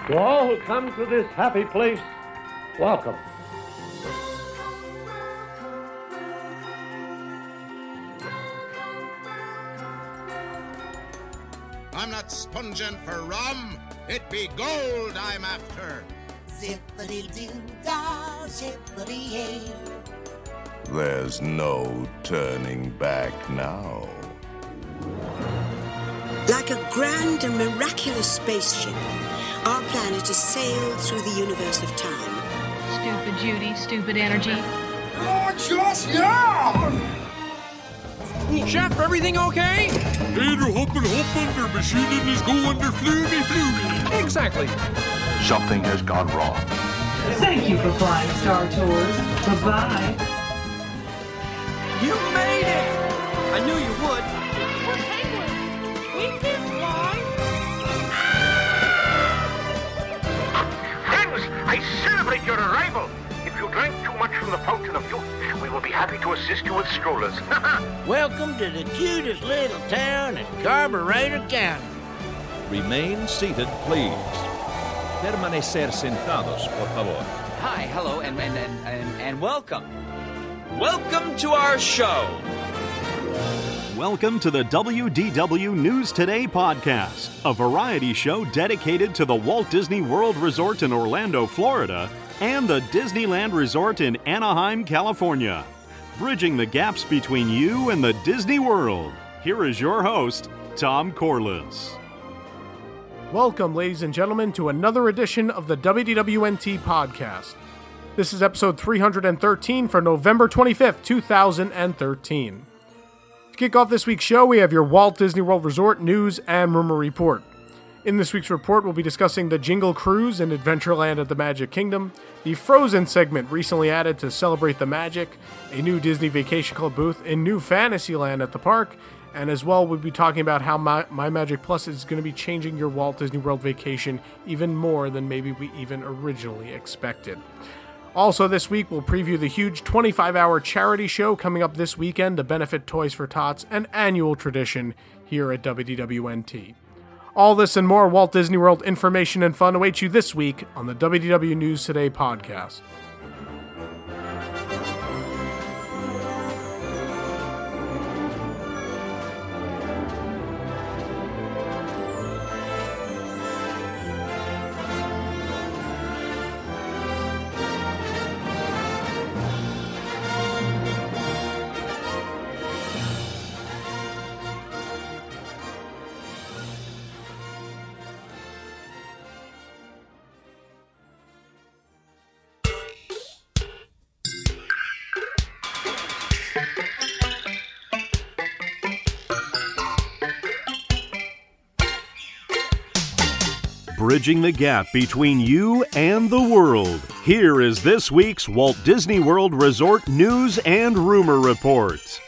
To all who come to this happy place, welcome. I'm not sponging for rum. It be gold I'm after. Zippity-doo-dah, zippity-yay. There's no turning back now. Like a grand and miraculous spaceship, our planet is sailed through the universe of time. Stupid Judy, stupid energy. Chef, everything okay? They're hopping, their machining is going, they're fluty. Exactly. Something has gone wrong. Thank you for flying Star Tours. Bye-bye. You made it! I knew you would. We're penguins. We can fly. Friends, I celebrate your arrival. If you drank too much from the fountain of youth, we will be happy to assist you with strollers. Welcome to the cutest little town in Carburetor County. Remain seated, please. Permanecer sentados, por favor. Hi, hello, and welcome. Welcome to our show. Welcome to the WDW News Today podcast, a variety show dedicated to the Walt Disney World Resort in Orlando, Florida, and the Disneyland Resort in Anaheim, California. Bridging the gaps between you and the Disney World. Here is your host, Tom Corliss. Welcome, ladies and gentlemen, to another edition of the WDWNT podcast. This is episode 313 for November 25th, 2013. To kick off this week's show, we have your Walt Disney World Resort news and rumor report. In this week's report, we'll be discussing the Jingle Cruise in Adventureland at the Magic Kingdom, the Frozen segment recently added to celebrate the magic, a new Disney Vacation Club booth in New Fantasyland at the park, and as well, we'll be talking about how My Magic Plus is going to be changing your Walt Disney World vacation even more than maybe we even originally expected. Also this week, we'll preview the huge 25-hour charity show coming up this weekend to benefit Toys for Tots, an annual tradition here at WDWNT. All this and more Walt Disney World information and fun awaits you this week on the WDW News Today podcast. Bridging the gap between you and the world. Here is this week's Walt Disney World Resort news and rumor report.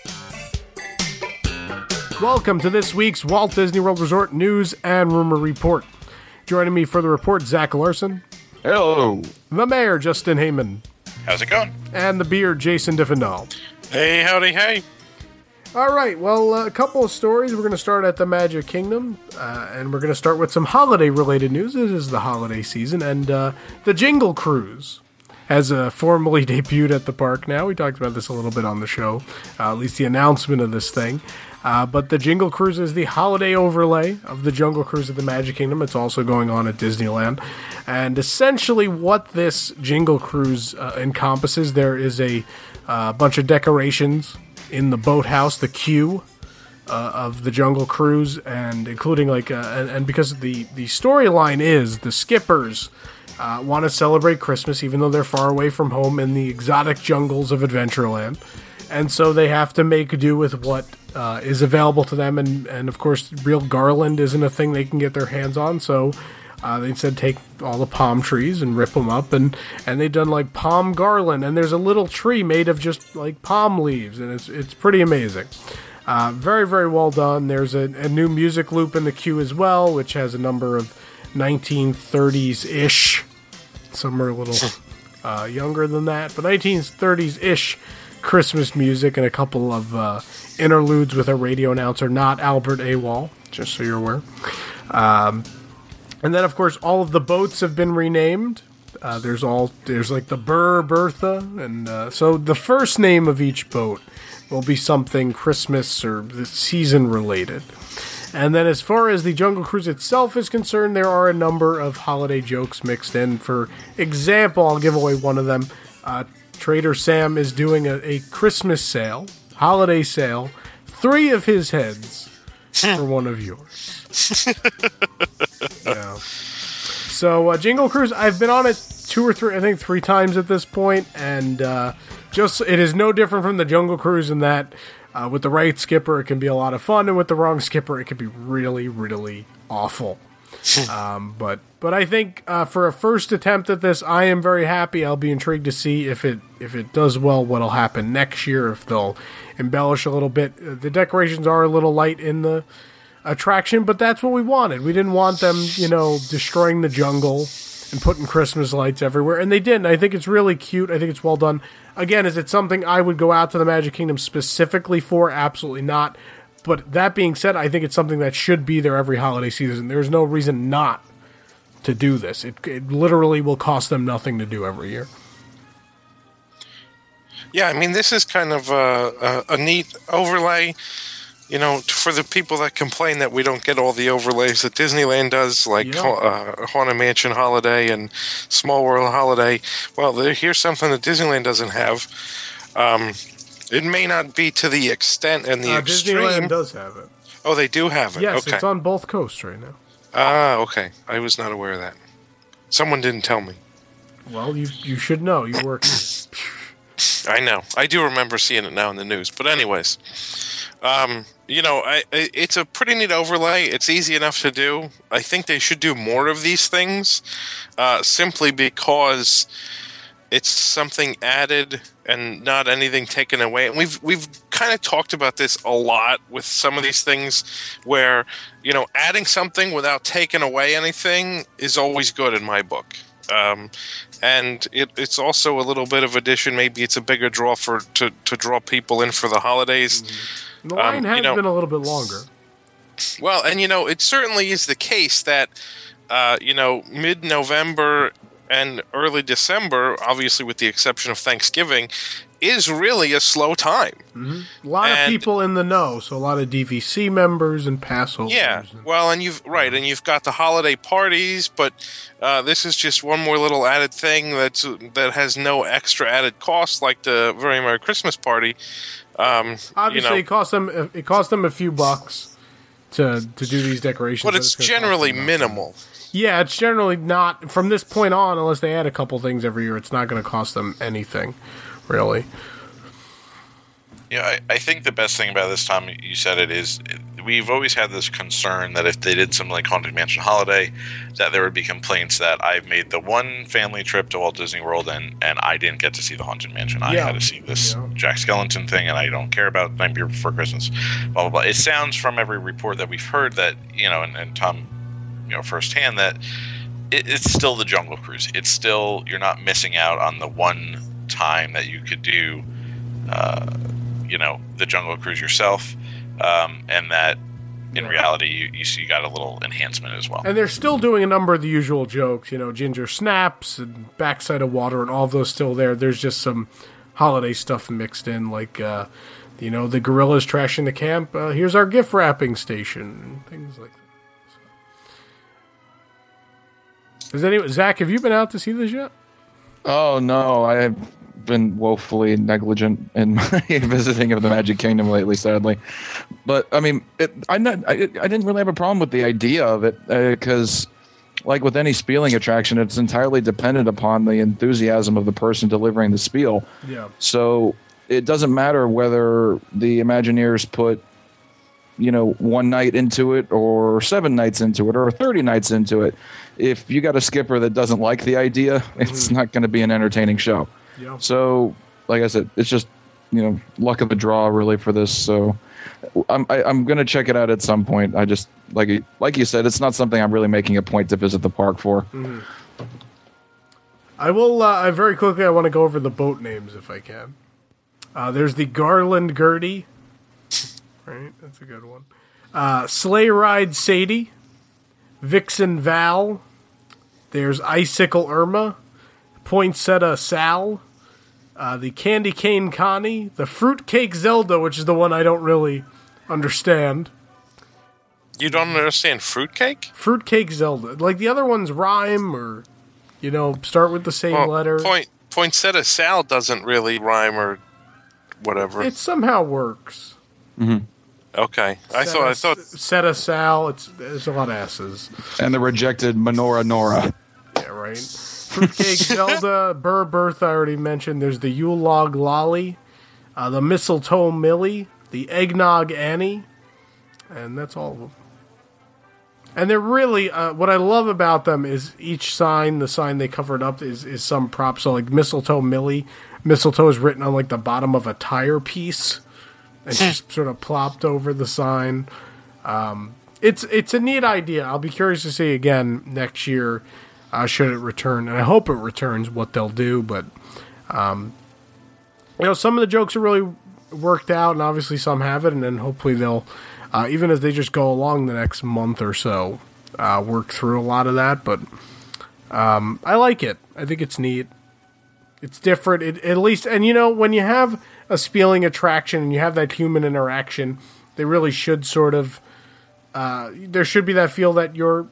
Welcome to this week's Walt Disney World Resort news and rumor report. Joining me for the report, Zach Larson. Hello. The mayor, Justin Heyman. How's it going? And the beard, Jason Diffendahl. Hey, howdy, hey. All right, well, a couple of stories. We're going to start at the Magic Kingdom, and we're going to start with some holiday-related news. It is the holiday season, and the Jingle Cruise has formally debuted at the park now. We talked about this a little bit on the show, at least the announcement of this thing. But the Jingle Cruise is the holiday overlay of the Jungle Cruise at the Magic Kingdom. It's also going on at Disneyland. And essentially what this Jingle Cruise encompasses, there is a bunch of decorations in the boathouse, the queue of the Jungle Cruise, and including and because the storyline is the skippers want to celebrate Christmas even though they're far away from home in the exotic jungles of Adventureland, and so they have to make do with what is available to them, and of course real garland isn't a thing they can get their hands on, so they said take all the palm trees and rip them up, and they've done like palm garland, and there's a little tree made of just like palm leaves, and it's pretty amazing. Very, very well done. There's a new music loop in the queue as well, which has a number of 1930s-ish. Some are a little younger than that, but 1930s-ish Christmas music and a couple of interludes with a radio announcer, not Albert Awol, just so you're aware. And then, of course, all of the boats have been renamed. There's like the Burr, Bertha, and so the first name of each boat will be something Christmas or the season related. And then as far as the Jungle Cruise itself is concerned, there are a number of holiday jokes mixed in. For example, I'll give away one of them. Trader Sam is doing a Christmas sale, holiday sale, 3 of his heads for one of yours. Yeah. So Jingle Cruise, I've been on it 2 or 3, I think 3 times at this point, and it is no different from the Jungle Cruise in that with the right skipper, it can be a lot of fun, and with the wrong skipper, it can be really, really awful. But I think for a first attempt at this, I am very happy. I'll be intrigued to see if it does well, what'll happen next year, if they'll embellish a little bit. The decorations are a little light in the attraction, but that's what we wanted. We didn't want them, destroying the jungle and putting Christmas lights everywhere, and they didn't. I think it's really cute. I think it's well done. Again, is it something I would go out to the Magic Kingdom specifically for? Absolutely not. But that being said, I think it's something that should be there every holiday season. There's no reason not to do this. It literally will cost them nothing to do every year. Yeah, I mean, this is kind of a neat overlay. For the people that complain that we don't get all the overlays that Disneyland does, like Haunted Mansion Holiday and Small World Holiday. Well, here's something that Disneyland doesn't have. It may not be to the extent and the extreme. Disneyland does have it. Oh, they do have it? Yes, okay. It's on both coasts right now. Ah, okay. I was not aware of that. Someone didn't tell me. Well, you should know. You work here. I know. I do remember seeing it now in the news. But anyways... it's a pretty neat overlay. It's easy enough to do. I think they should do more of these things, simply because it's something added and not anything taken away. And we've kind of talked about this a lot with some of these things where, adding something without taking away anything is always good in my book. And it's also a little bit of addition. Maybe it's a bigger draw to draw people in for the holidays. Mm-hmm. The line has been a little bit longer. Well, and it certainly is the case that mid-November and early December, obviously with the exception of Thanksgiving, is really a slow time. Mm-hmm. A lot of people in the know, so a lot of DVC members and pass holders. Yeah, well, and you've got the holiday parties, but this is just one more little added thing that has no extra added cost, like the Very Merry Christmas Party. Obviously, it cost them a few bucks to do these decorations, but it's generally minimal. Yeah, it's generally not from this point on, unless they add a couple things every year. It's not going to cost them anything, really. Yeah, I think the best thing about this, Tom, you said it is, we've always had this concern that if they did something like Haunted Mansion Holiday, that there would be complaints that I've made the one family trip to Walt Disney World and I didn't get to see the Haunted Mansion. I had to see this Jack Skellington thing, and I don't care about Nightmare Before Christmas, blah, blah, blah. It sounds from every report that we've heard that, and Tom, firsthand, that it's still the Jungle Cruise. It's still, you're not missing out on the one time that you could do the Jungle Cruise yourself, and that in reality you got a little enhancement as well. And they're still doing a number of the usual jokes, ginger snaps and backside of water and all of those still there. There's just some holiday stuff mixed in, like the gorillas trashing the camp. Here's our gift wrapping station and things like that. Zach, have you been out to see this yet? Oh no, I've been woefully negligent in my visiting of the Magic Kingdom lately, sadly. But I mean, I didn't really have a problem with the idea of it because, like with any spieling attraction, it's entirely dependent upon the enthusiasm of the person delivering the spiel. Yeah. So it doesn't matter whether the Imagineers put, 1 night into it or 7 nights into it or 30 nights into it. If you got a skipper that doesn't like the idea, it's not going to be an entertaining show. Yeah. So, like I said, it's just, luck of the draw really for this. So I'm going to check it out at some point. I just, like you said, it's not something I'm really making a point to visit the park for. Mm-hmm. I will, very quickly, I want to go over the boat names if I can. There's the Garland Gertie. Right, that's a good one. Sleigh Ride Sadie. Vixen Val. There's Icicle Irma. Poinsettia Sal. The Candy Cane Connie. The Fruitcake Zelda, which is the one I don't really understand. You don't understand fruitcake? Fruitcake Zelda. Like the other ones rhyme or, start with the same letter. Poinsettia Sal doesn't really rhyme or whatever. It somehow works. Mm-hmm. Okay. I thought Seta Sal, there's a lot of S's. And the rejected Menorah Nora. Yeah, right. Fruitcake Zelda, Burr Bertha, I already mentioned. There's the Yule Log Lolly, the Mistletoe Millie, the Eggnog Annie, and that's all of them. And they're really, what I love about them is each sign, the sign they covered up is some prop. So like Mistletoe Millie, mistletoe is written on like the bottom of a tire piece and just sort of plopped over the sign. It's a neat idea. I'll be curious to see again next year, should it return. And I hope it returns what they'll do. But, some of the jokes are really worked out and obviously some haven't. And then hopefully they'll, even as they just go along the next month or so, work through a lot of that. But I like it. I think it's neat. It's different. At least, and when you have a spieling attraction and you have that human interaction, they really should sort of, there should be that feel that you're,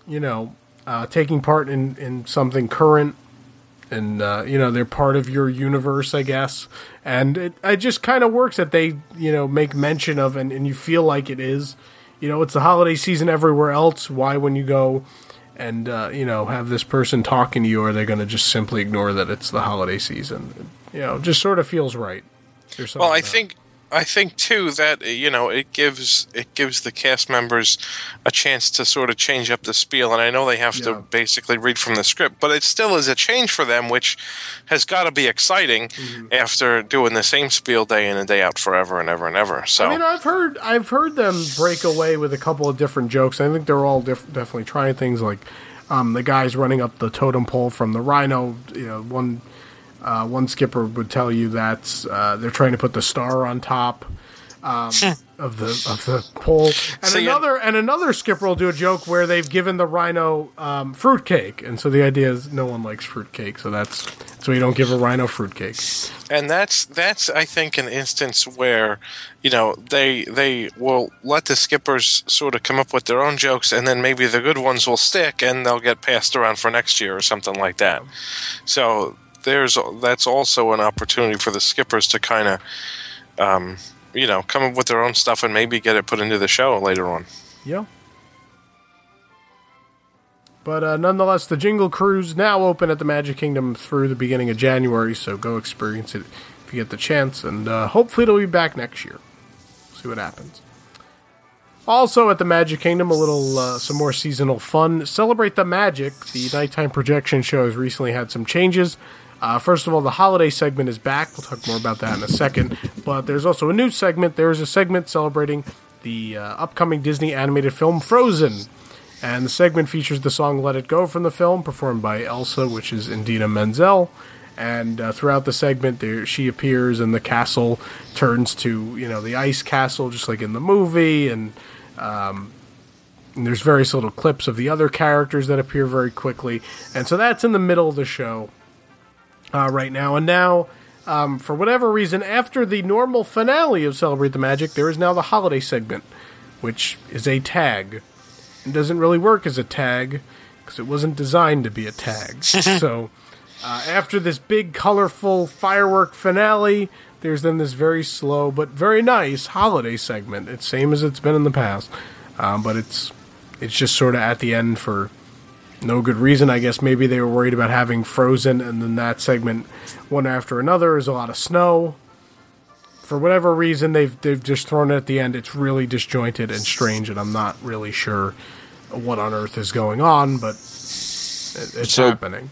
taking part in something current. And, they're part of your universe, I guess. And it just kind of works that they, make mention of and you feel like it is. It's the holiday season everywhere else. Why, when you go and, have this person talking to you, are they going to just simply ignore that it's the holiday season? Just sort of feels right. Well, I think too that it gives the cast members a chance to sort of change up the spiel, and I know they have to basically read from the script, but it still is a change for them, which has got to be exciting after doing the same spiel day in and day out forever and ever and ever. So I mean, I've heard them break away with a couple of different jokes. I think they're all definitely trying things like the guys running up the totem pole from the rhino. One skipper would tell you that they're trying to put the star on top of the pole, and another skipper will do a joke where they've given the rhino fruitcake, and so the idea is no one likes fruitcake, so you don't give a rhino fruitcake. And that's I think an instance where they will let the skippers sort of come up with their own jokes, and then maybe the good ones will stick, and they'll get passed around for next year or something like that. So that's also an opportunity for the skippers to kind of, come up with their own stuff and maybe get it put into the show later on. Yeah. But nonetheless, the Jingle Cruise now open at the Magic Kingdom through the beginning of January, so go experience it if you get the chance, and hopefully it'll be back next year. See what happens. Also at the Magic Kingdom, a little some more seasonal fun. Celebrate the Magic. The nighttime projection show has recently had some changes. First of all, the holiday segment is back. We'll talk more about that in a second. But there's also a new segment. There's a segment celebrating the upcoming Disney animated film Frozen. And the segment features the song Let It Go from the film, performed by Elsa, which is Idina Menzel. And throughout the segment, she appears and the castle turns to, the ice castle, just like in the movie. And there's various little clips of the other characters that appear very quickly. And so that's in the middle of the show. Right now. And now, for whatever reason, after the normal finale of Celebrate the Magic, there is now the holiday segment, which is a tag. It doesn't really work as a tag, because it wasn't designed to be a tag. So, after this big, colorful firework finale, there's then this very slow, but very nice holiday segment. It's same as it's been in the past, but it's just sort of at the end for no good reason. I guess maybe they were worried about having Frozen and then that segment one after another. There's a lot of snow. For whatever reason, they've just thrown it at the end. It's really disjointed and strange, and I'm not really sure what on earth is going on, but it's happening.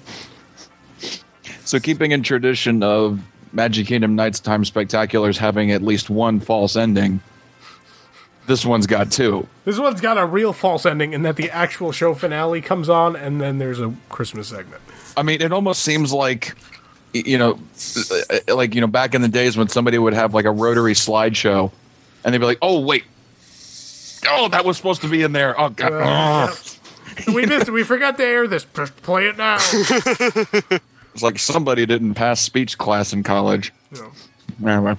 So keeping in tradition of Magic Kingdom Nighttime Spectaculars having at least one false ending, this one's got two. This one's got a real false ending in that the actual show finale comes on and then there's a Christmas segment. I mean, it almost seems like, back in the days when somebody would have like a rotary slideshow and they'd be like, oh, wait. Oh, that was supposed to be in there. Oh, God. We missed it. We forgot to air this. Just play it now. It's like somebody didn't pass speech class in college. No. Anyway.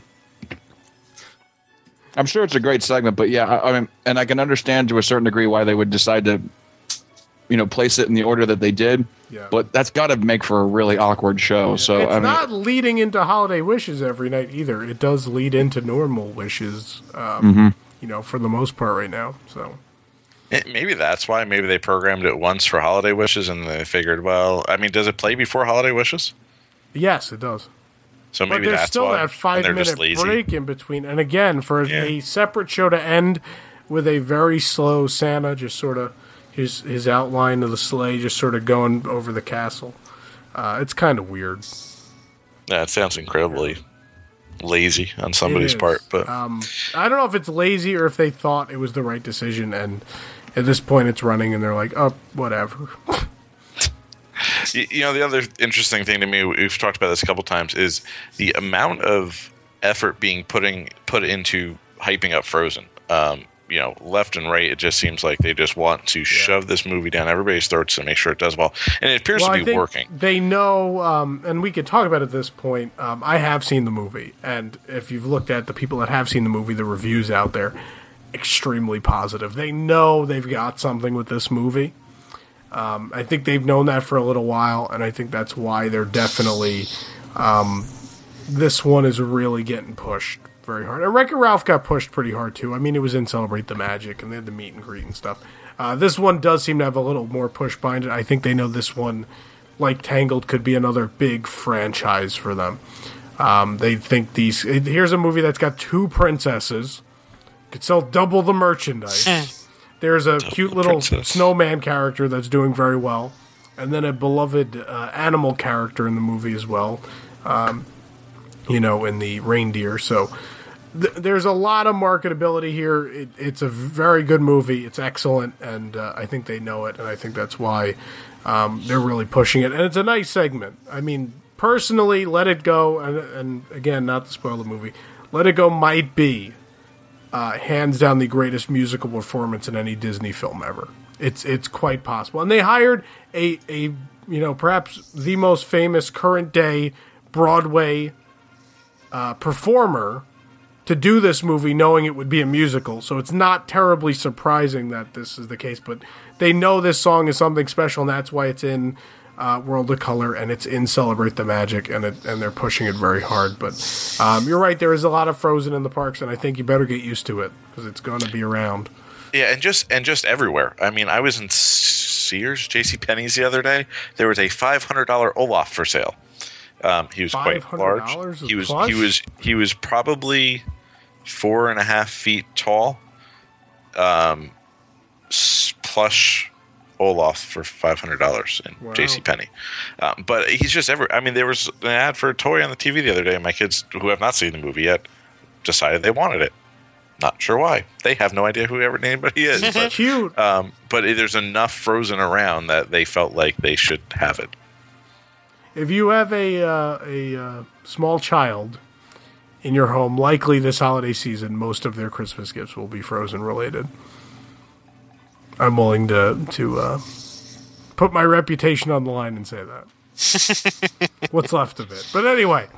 I'm sure it's a great segment, but yeah, I mean, and I can understand to a certain degree why they would decide to, place it in the order that they did. Yeah. But that's got to make for a really awkward show. Yeah. So it's not leading into holiday wishes every night either. It does lead into normal wishes, for the most part right now. So maybe that's why. Maybe they programmed it once for holiday wishes, and they figured, well, I mean, does it play before holiday wishes? Yes, it does. So maybe but there's that's still why. that 5-minute break in between. And again, for a separate show to end with a very slow Santa, just sort of his outline of the sleigh just sort of going over the castle. It's kind of weird. Yeah, it sounds incredibly lazy on somebody's part. But I don't know if it's lazy or if they thought it was the right decision. And at this point, it's running, and they're like, oh, whatever. The other interesting thing to me, we've talked about this a couple times, is the amount of effort being put into hyping up Frozen. Left and right, it just seems like they just want to shove this movie down everybody's throats to make sure it does well. And it appears to be working. They know, and we could talk about it at this point. I have seen the movie, and if you've looked at the people that have seen the movie, the reviews out there, extremely positive. They know they've got something with this movie. I think they've known that for a little while, and I think that's why they're definitely this one is really getting pushed very hard. And Wreck-It Ralph got pushed pretty hard, too. I mean, it was in Celebrate the Magic, and they had the meet and greet and stuff. This one does seem to have a little more push behind it. I think they know this one, like Tangled, could be another big franchise for them. They think here's a movie that's got 2 princesses, could sell double the merchandise. There's a cute little snowman character that's doing very well, and then a beloved animal character in the movie as well, in the reindeer. So there's a lot of marketability here. It's a very good movie. It's excellent, and I think they know it, and I think that's why they're really pushing it. And it's a nice segment. I mean, personally, Let It Go, and again, not to spoil the movie, Let It Go might be hands down the greatest musical performance in any Disney film ever. It's quite possible. And they hired a perhaps the most famous current day Broadway performer to do this movie, knowing it would be a musical. So it's not terribly surprising that this is the case, but they know this song is something special, and that's why it's in World of Color, and it's in Celebrate the Magic, and they're pushing it very hard. But you're right, there is a lot of Frozen in the parks, and I think you better get used to it because it's going to be around. Yeah, and just everywhere. I mean, I was in Sears, JCPenney's the other day. There was a $500 Olaf for sale. He was quite large. He was probably 4.5 feet tall. Plush Olaf for $500 in JCPenney. But he's just everywhere. I mean, there was an ad for a toy on the TV the other day, and my kids, who have not seen the movie yet, decided they wanted it. Not sure why. They have no idea who anybody is. But, cute. But there's enough Frozen around that they felt like they should have it. If you have a small child in your home, likely this holiday season, most of their Christmas gifts will be Frozen related. I'm willing to put my reputation on the line and say that. What's left of it. But anyway.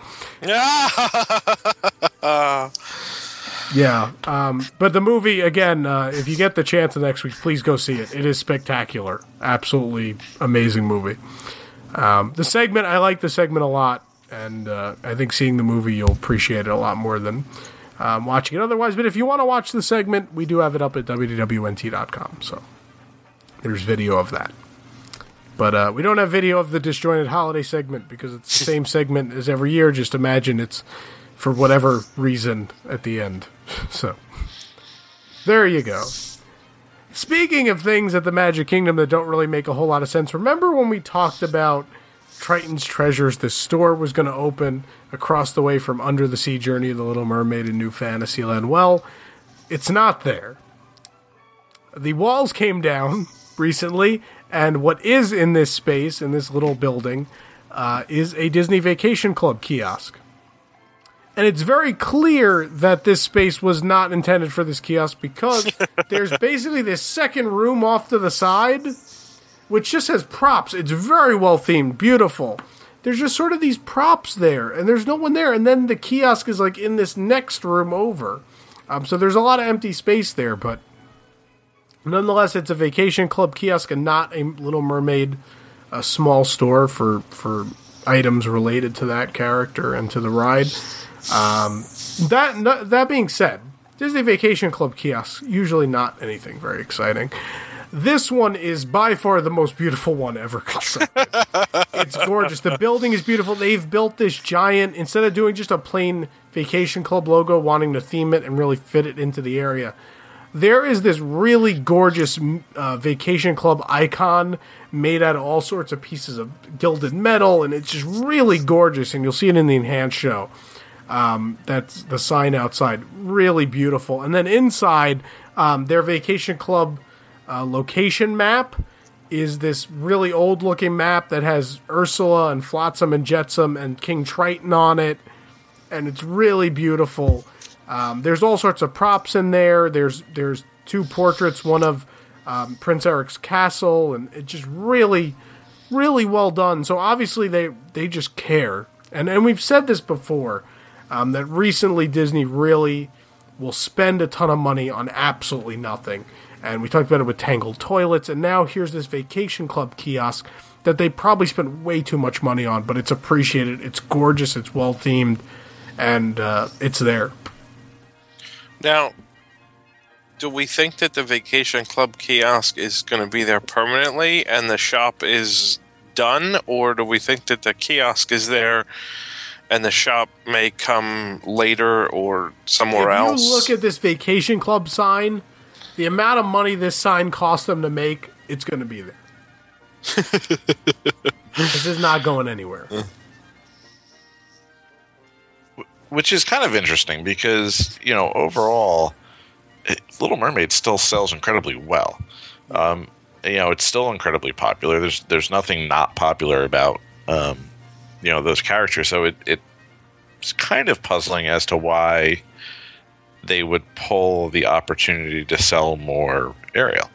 Yeah. But the movie, again, if you get the chance next week, please go see it. It is spectacular. Absolutely amazing movie. The segment, I like the segment a lot, and I think seeing the movie, you'll appreciate it a lot more than watching it otherwise. But if you want to watch the segment, we do have it up at wwnt.com, so there's video of that. But we don't have video of the disjointed holiday segment because it's the same segment as every year. Just imagine it's for whatever reason at the end. So there you go. Speaking of things at the Magic Kingdom that don't really make a whole lot of sense, remember when we talked about Triton's Treasures? This store was going to open across the way from Under the Sea Journey of the Little Mermaid in New Fantasyland. Well, it's not there. The walls came down recently, and what is in this space, in this little building, is a Disney Vacation Club kiosk. And it's very clear that this space was not intended for this kiosk because there's basically this second room off to the side which just has props. It's very well themed, beautiful. There's just sort of these props there, and there's no one there. And then the kiosk is like in this next room over. So there's a lot of empty space there, but nonetheless, it's a Vacation Club kiosk and not a Little Mermaid, a small store for items related to that character and to the ride. That being said, Disney Vacation Club kiosks, usually not anything very exciting. This one is by far the most beautiful one ever constructed. It's gorgeous. The building is beautiful. They've built this giant, instead of doing just a plain Vacation Club logo, wanting to theme it and really fit it into the area, there is this really gorgeous Vacation Club icon made out of all sorts of pieces of gilded metal, and it's just really gorgeous, and you'll see it in the enhanced show. That's the sign outside. Really beautiful. And then inside, their Vacation Club location map is this really old-looking map that has Ursula and Flotsam and Jetsam and King Triton on it, and it's really beautiful. There's all sorts of props in there. There's two portraits, one of Prince Eric's castle, and it's just really, really well done. So obviously they just care. And we've said this before, that recently Disney really will spend a ton of money on absolutely nothing. And we talked about it with Tangled Toilets, and now here's this Vacation Club kiosk that they probably spent way too much money on, but it's appreciated. It's gorgeous, it's well-themed, and it's there. Now, do we think that the Vacation Club kiosk is going to be there permanently and the shop is done, or do we think that the kiosk is there and the shop may come later or somewhere else? If you look at this Vacation Club sign, the amount of money this sign cost them to make, it's going to be there. This is not going anywhere. Which is kind of interesting because, overall, Little Mermaid still sells incredibly well. It's still incredibly popular. There's nothing not popular about, those characters. So it's kind of puzzling as to why they would pull the opportunity to sell more Ariel.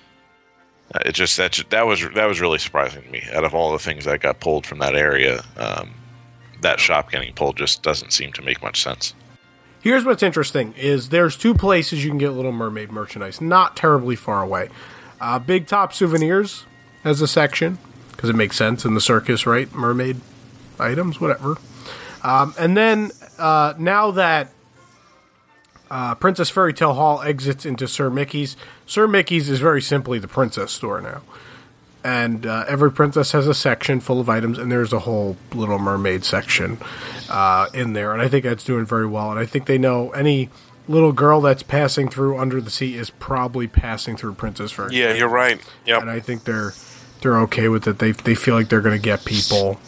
That was really surprising to me. Out of all the things that got pulled from that area, that shop getting pulled just doesn't seem to make much sense. Here's what's interesting is there's two places you can get Little Mermaid merchandise, not terribly far away. Big Top Souvenirs has a section, because it makes sense in the circus, right? Mermaid items, whatever. And then now that Princess Fairy Tale Hall exits into Sir Mickey's is very simply the princess store now. And every princess has a section full of items, and there's a whole Little Mermaid section in there. And I think that's doing very well. And I think they know any little girl that's passing through Under the Sea is probably passing through Princess Fairy Tale. Yeah, you're right. Yep. And I think they're okay with it. They feel like they're going to get people.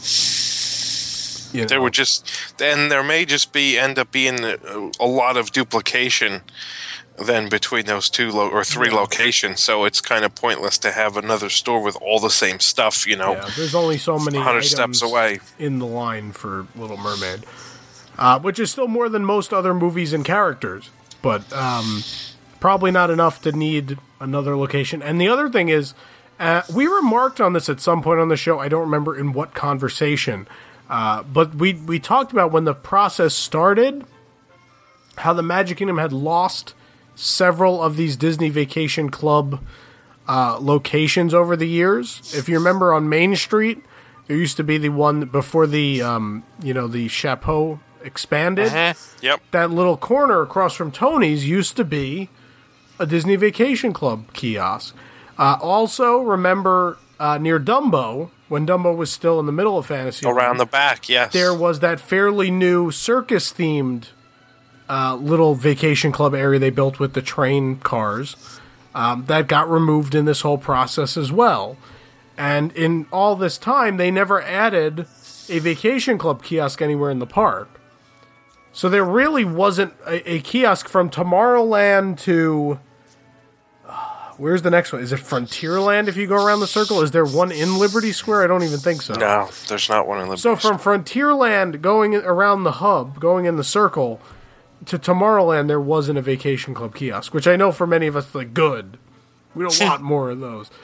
There would there may just end up being a lot of duplication then between those two or three locations. So it's kind of pointless to have another store with all the same stuff. Yeah, there's only so many 100 steps away in the line for Little Mermaid, which is still more than most other movies and characters, but probably not enough to need another location. And the other thing is, we remarked on this at some point on the show. I don't remember in what conversation. But we talked about when the process started, how the Magic Kingdom had lost several of these Disney Vacation Club locations over the years. If you remember on Main Street, there used to be the one before the the Chapeau expanded. Yep. That little corner across from Tony's used to be a Disney Vacation Club kiosk. Also, remember near Dumbo, when Dumbo was still in the middle of Fantasyland. Around the back, yes. There was that fairly new circus-themed little Vacation Club area they built with the train cars that got removed in this whole process as well. And in all this time, they never added a Vacation Club kiosk anywhere in the park. So there really wasn't a kiosk from Tomorrowland to... Where's the next one? Is it Frontierland if you go around the circle? Is there one in Liberty Square? I don't even think so. No, there's not one in Liberty Square. So from Frontierland going around the hub, going in the circle, to Tomorrowland, there wasn't a Vacation Club kiosk, which I know for many of us, good. We don't want more of those.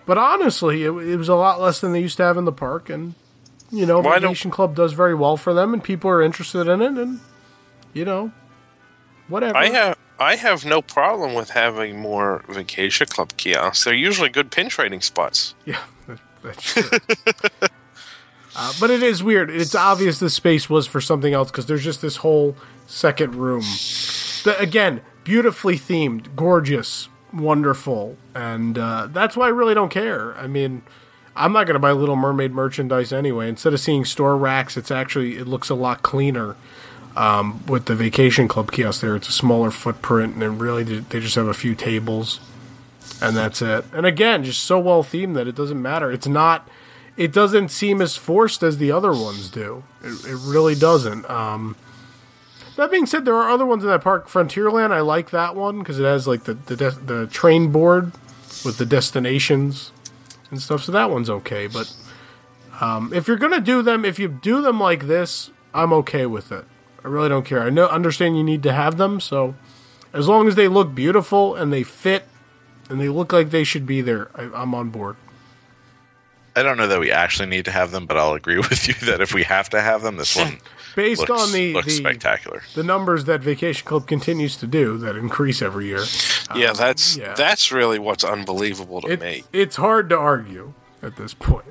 But honestly, it was a lot less than they used to have in the park, and Vacation Club does very well for them, and people are interested in it, and whatever. I have no problem with having more Vacation Club kiosks. They're usually good pin trading spots. Yeah, that's true. But it is weird. It's obvious this space was for something else because there's just this whole second room. Again, beautifully themed, gorgeous, wonderful, and that's why I really don't care. I mean, I'm not going to buy Little Mermaid merchandise anyway. Instead of seeing store racks, it looks a lot cleaner. With the Vacation Club kiosk there, it's a smaller footprint, and really they just have a few tables, and that's it. And again, just so well themed that it doesn't matter. It doesn't seem as forced as the other ones do. It really doesn't. That being said, there are other ones in that park. Frontierland, I like that one because it has like the train board with the destinations and stuff. So that one's okay. But if you're gonna do them, if you do them like this, I'm okay with it. I really don't care. I understand you need to have them, so as long as they look beautiful and they fit and they look like they should be there, I'm on board. I don't know that we actually need to have them, but I'll agree with you that if we have to have them, this one looks spectacular. The numbers that Vacation Club continues to do that increase every year. That's really what's unbelievable to me. It's hard to argue at this point.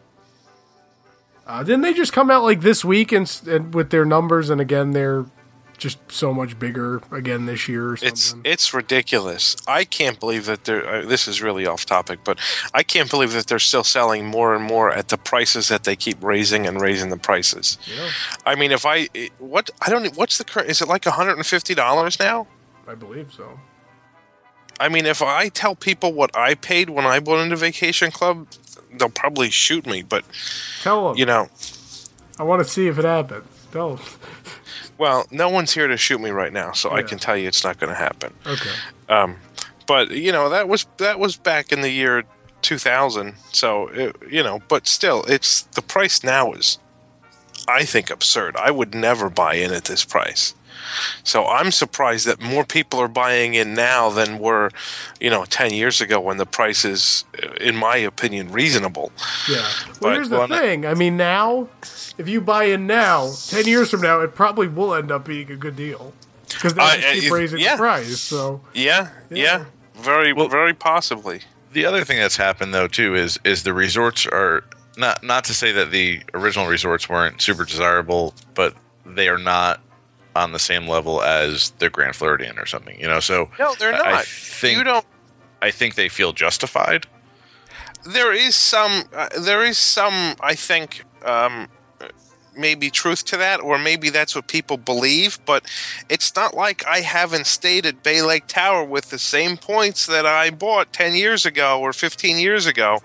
Didn't they just come out like this week and with their numbers, and again they're just so much bigger again this year or something? It's ridiculous. I can't believe that they're this is really off topic, but I can't believe that they're still selling more and more at the prices that they keep raising the prices. Yeah. I mean, what's the current, is it like $150 now? I believe so. I mean, if I tell people what I paid when I bought into Vacation Club, they'll probably shoot me, but tell them. I want to see if it happens. Tell them. Well, no one's here to shoot me right now, so I can tell you it's not going to happen. Okay. But that was back in the year 2000. So but still, the price now is, I think, absurd. I would never buy in at this price. So I'm surprised that more people are buying in now than were, 10 years ago when the price is, in my opinion, reasonable. Yeah. Well, here's the thing. I mean, now, if you buy in now, 10 years from now, it probably will end up being a good deal. Because they just keep raising the price. So Yeah. Very possibly. The other thing that's happened, though, too, is the resorts are, not to say that the original resorts weren't super desirable, but they are not on the same level as the Grand Floridian or something, So no, they're not. I think they feel justified. There is some. I think maybe truth to that, or maybe that's what people believe. But it's not like I haven't stayed at Bay Lake Tower with the same points that I bought 10 years ago or 15 years ago.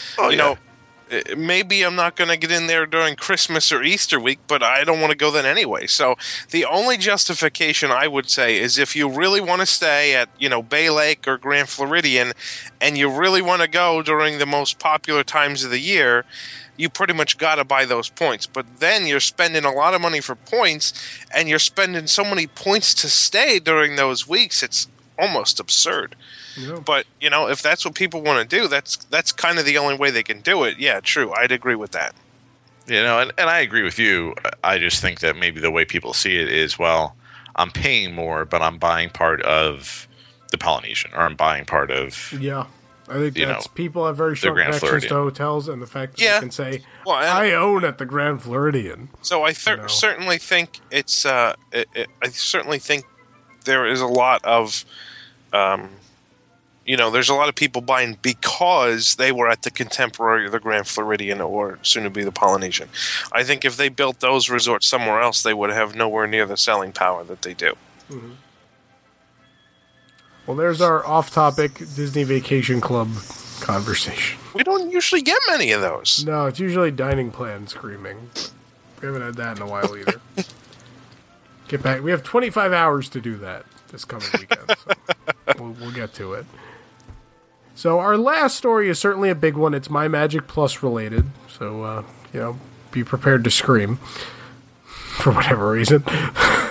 Maybe I'm not going to get in there during Christmas or Easter week, but I don't want to go then anyway. So the only justification I would say is if you really want to stay at, Bay Lake or Grand Floridian, and you really want to go during the most popular times of the year, you pretty much got to buy those points. But then you're spending a lot of money for points, and you're spending so many points to stay during those weeks, it's almost absurd. Yeah. But, if that's what people want to do, that's kind of the only way they can do it. Yeah, true. I'd agree with that. And I agree with you. I just think that maybe the way people see it is, well, I'm paying more, but I'm buying part of the Polynesian, or I'm buying part of... Yeah. I think people have very strong connections to hotels, and the fact that they can say, I own at the Grand Floridian. So I certainly think it's... I certainly think there is a lot of... there's a lot of people buying because they were at the Contemporary or the Grand Floridian or soon to be the Polynesian. I think if they built those resorts somewhere else, they would have nowhere near the selling power that they do. Mm-hmm. Well, there's our off-topic Disney Vacation Club conversation. We don't usually get many of those. No, it's usually dining plan screaming. We haven't had that in a while either. Get back. We have 25 hours to do that this coming weekend. So we'll get to it. So our last story is certainly a big one. It's My Magic Plus related. So, be prepared to scream for whatever reason.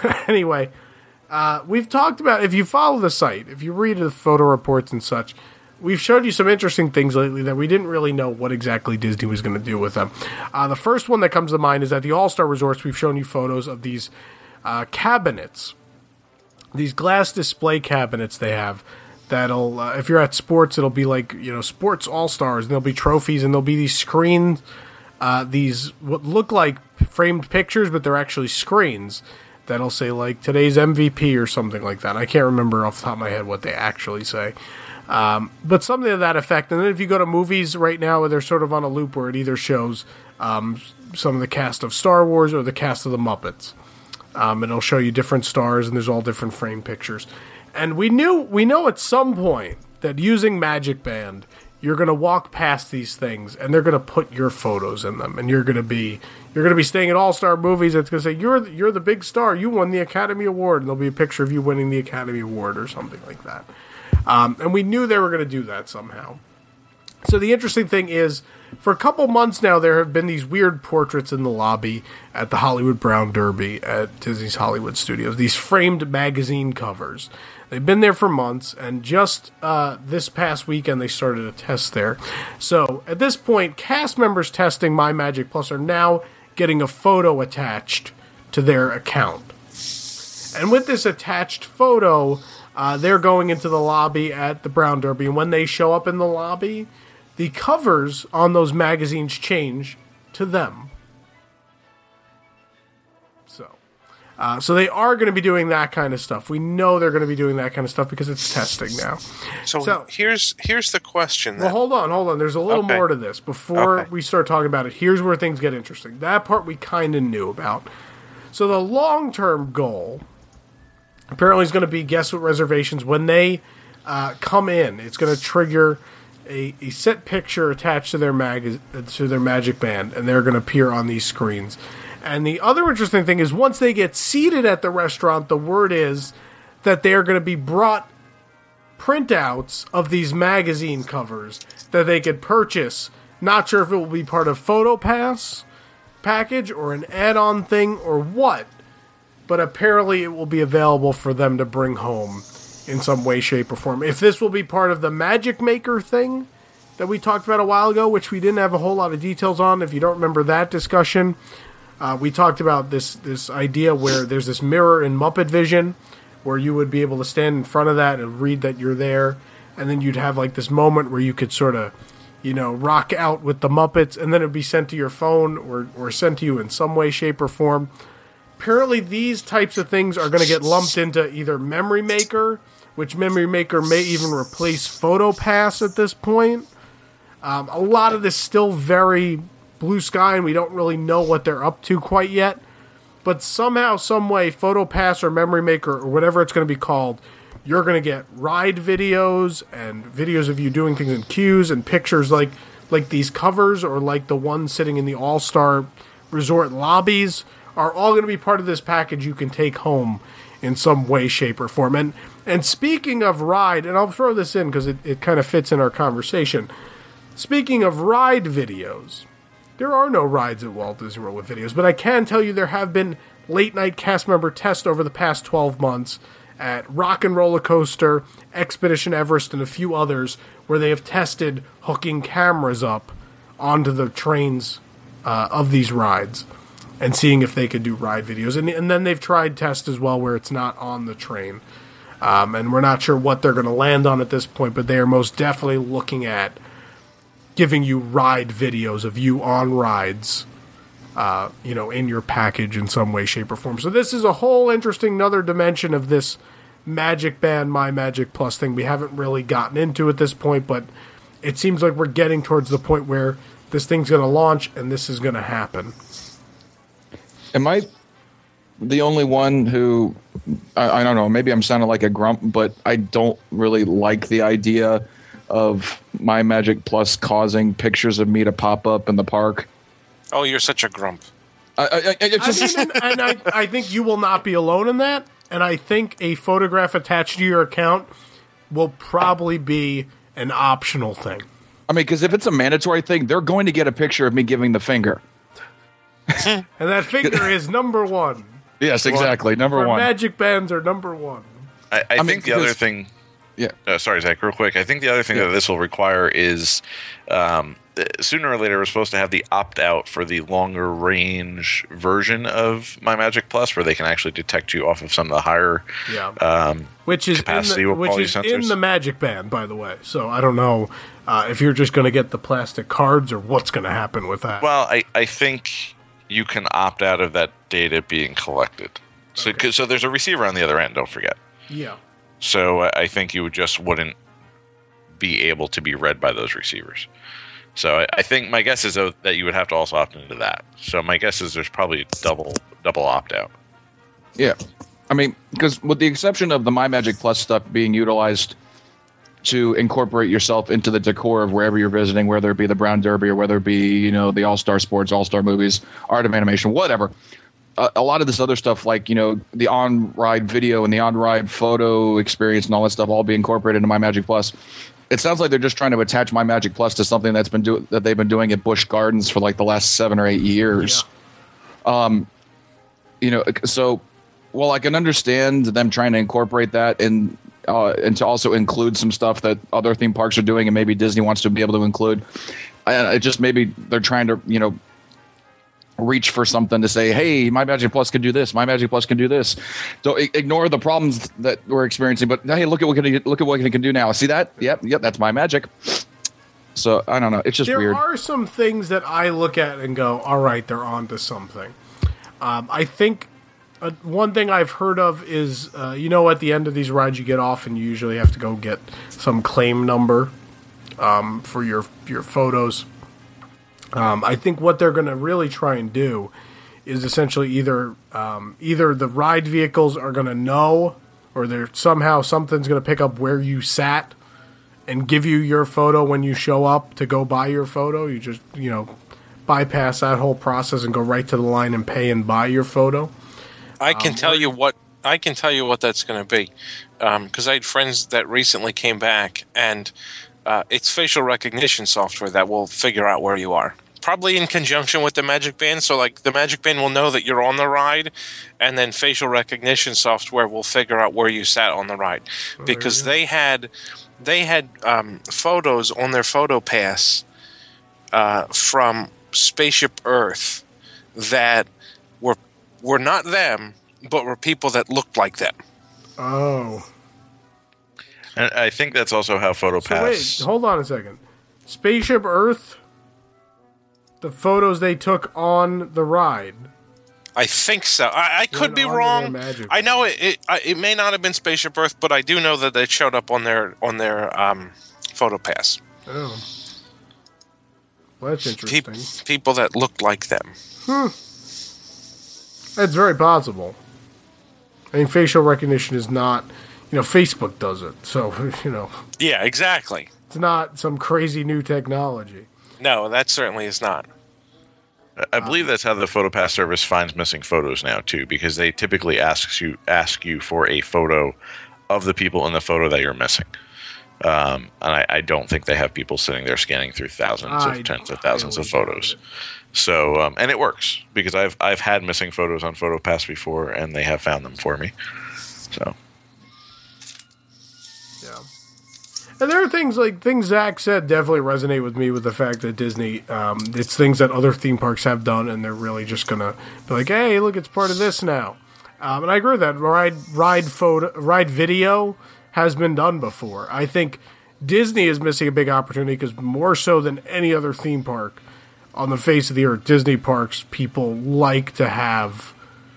Anyway, we've talked about, if you follow the site, if you read the photo reports and such, we've showed you some interesting things lately that we didn't really know what exactly Disney was going to do with them. The first one that comes to mind is at the All-Star Resorts. We've shown you photos of these cabinets, these glass display cabinets they have. That'll, if you're at sports, it'll be like, Sports All-Stars, and there'll be trophies, and there'll be these screens, these what look like framed pictures, but they're actually screens that'll say, like, today's MVP or something like that. I can't remember off the top of my head what they actually say. But something to that effect. And then if you go to movies right now, they're sort of on a loop where it either shows some of the cast of Star Wars or the cast of the Muppets. And it'll show you different stars, and there's all different frame pictures. And we know at some point that using Magic Band, you're going to walk past these things, and they're going to put your photos in them, and you're going to be staying at All-Star Movies. It's going to say you're the big star. You won the Academy Award, and there'll be a picture of you winning the Academy Award or something like that. And we knew they were going to do that somehow. So the interesting thing is, for a couple months now, there have been these weird portraits in the lobby at the Hollywood Brown Derby at Disney's Hollywood Studios. These framed magazine covers. They've been there for months, and just this past weekend they started a test there. So at this point, cast members testing My Magic Plus are now getting a photo attached to their account. And with this attached photo, they're going into the lobby at the Brown Derby, and when they show up in the lobby, the covers on those magazines change to them. So they are going to be doing that kind of stuff. We know they're going to be doing that kind of stuff because it's testing now. So here's the question then. Well, hold on. There's a little more to this. Before we start talking about it, here's where things get interesting. That part we kind of knew about. So the long-term goal apparently is going to be guests with reservations. When they come in, it's going to trigger a set picture attached to their Magic Band, and they're going to appear on these screens. And the other interesting thing is once they get seated at the restaurant, the word is that they are going to be brought printouts of these magazine covers that they could purchase. Not sure if it will be part of PhotoPass package or an add-on thing or what, but apparently it will be available for them to bring home in some way, shape, or form. If this will be part of the Magic Maker thing that we talked about a while ago, which we didn't have a whole lot of details on, if you don't remember that discussion, we talked about this idea where there's this mirror in Muppet Vision where you would be able to stand in front of that and read that you're there, and then you'd have like this moment where you could sort of, rock out with the Muppets, and then it'd be sent to your phone or sent to you in some way, shape, or form. Apparently these types of things are going to get lumped into either Memory Maker, which Memory Maker may even replace PhotoPass at this point. A lot of this still very blue sky, and we don't really know what they're up to quite yet. But somehow, some way, PhotoPass or Memory Maker or whatever it's going to be called, you're going to get ride videos and videos of you doing things in queues and pictures like these covers or like the ones sitting in the All-Star Resort lobbies are all going to be part of this package you can take home in some way, shape, or form. And speaking of ride, and I'll throw this in because it kind of fits in our conversation. Speaking of ride videos, there are no rides at Walt Disney World with videos, but I can tell you there have been late-night cast member tests over the past 12 months at Rock and Roller Coaster, Expedition Everest, and a few others where they have tested hooking cameras up onto the trains of these rides and seeing if they could do ride videos. And then they've tried tests as well where it's not on the train. And we're not sure what they're going to land on at this point, but they are most definitely looking at giving you ride videos of you on rides, in your package in some way, shape, or form. So this is a whole interesting another dimension of this Magic Band, My Magic Plus thing we haven't really gotten into at this point, but it seems like we're getting towards the point where this thing's going to launch and this is going to happen. Am I the only one who, I don't know, maybe I'm sounding like a grump, but I don't really like the idea of My Magic Plus causing pictures of me to pop up in the park? Oh, you're such a grump. I think you will not be alone in that, and I think a photograph attached to your account will probably be an optional thing. I mean, because if it's a mandatory thing, they're going to get a picture of me giving the finger. And that finger is number one. Yes, exactly. Number one. Magic bands are number one. I think the other thing... Yeah. Sorry, Zach, real quick. I think the other thing that this will require is sooner or later we're supposed to have the opt-out for the longer range version of My Magic Plus, where they can actually detect you off of some of the higher which is capacity in the Magic Band, by the way. So I don't know if you're just going to get the plastic cards or what's going to happen with that. Well, I think you can opt out of that data being collected. So, so there's a receiver on the other end, don't forget. Yeah. So I think you wouldn't be able to be read by those receivers. So I think my guess is that you would have to also opt into that. So my guess is there's probably double opt-out. Yeah. I mean, because with the exception of the My Magic Plus stuff being utilized to incorporate yourself into the decor of wherever you're visiting, whether it be the Brown Derby or whether it be, the All-Star Sports, All-Star Movies, Art of Animation, whatever. A lot of this other stuff, like, the on-ride video and the on-ride photo experience and all that stuff all be incorporated into My Magic Plus. It sounds like they're just trying to attach My Magic Plus to something that they've been doing at Busch Gardens for like the last 7 or 8 years. Yeah. So while I can understand them trying to incorporate that and to also include some stuff that other theme parks are doing and maybe Disney wants to be able to include, it just maybe they're trying to, reach for something to say, hey, My Magic Plus can do this. My Magic Plus can do this. So ignore the problems that we're experiencing, but hey, look at what it can do now. See that? Yep, that's My Magic. So I don't know. It's just weird. There are some things that I look at and go, all right, they're on to something. I think one thing I've heard of is, at the end of these rides you get off and you usually have to go get some claim number for your photos. I think what they're going to really try and do is essentially either the ride vehicles are going to know, or something's going to pick up where you sat and give you your photo when you show up to go buy your photo. You just bypass that whole process and go right to the line and pay and buy your photo. I can tell you what that's going to be, because I had friends that recently came back and. It's facial recognition software that will figure out where you are. Probably in conjunction with the Magic Band. So, like, the Magic Band will know that you're on the ride, and then facial recognition software will figure out where you sat on the ride. Because they had photos on their photo pass from Spaceship Earth that were not them, but were people that looked like them. Oh. And I think that's also how PhotoPass... Wait, hold on a second. Spaceship Earth, the photos they took on the ride. I think so. I could be wrong. I know it may not have been Spaceship Earth, but I do know that it showed up on their PhotoPass. Oh. Well, that's interesting. People that looked like them. That's very possible. I mean, facial recognition is not... Facebook does it, so, Yeah, exactly. It's not some crazy new technology. No, that certainly is not. I believe that's how the PhotoPass service finds missing photos now, too, because they typically ask you for a photo of the people in the photo that you're missing. And I don't think they have people sitting there scanning through tens of thousands of photos. So, and it works, because I've had missing photos on PhotoPass before, and they have found them for me. So... And there are things Zach said definitely resonate with me with the fact that Disney, it's things that other theme parks have done, and they're really just going to be like, hey, look, it's part of this now. And I agree with that. Ride video has been done before. I think Disney is missing a big opportunity because more so than any other theme park on the face of the earth, Disney parks, people like to have...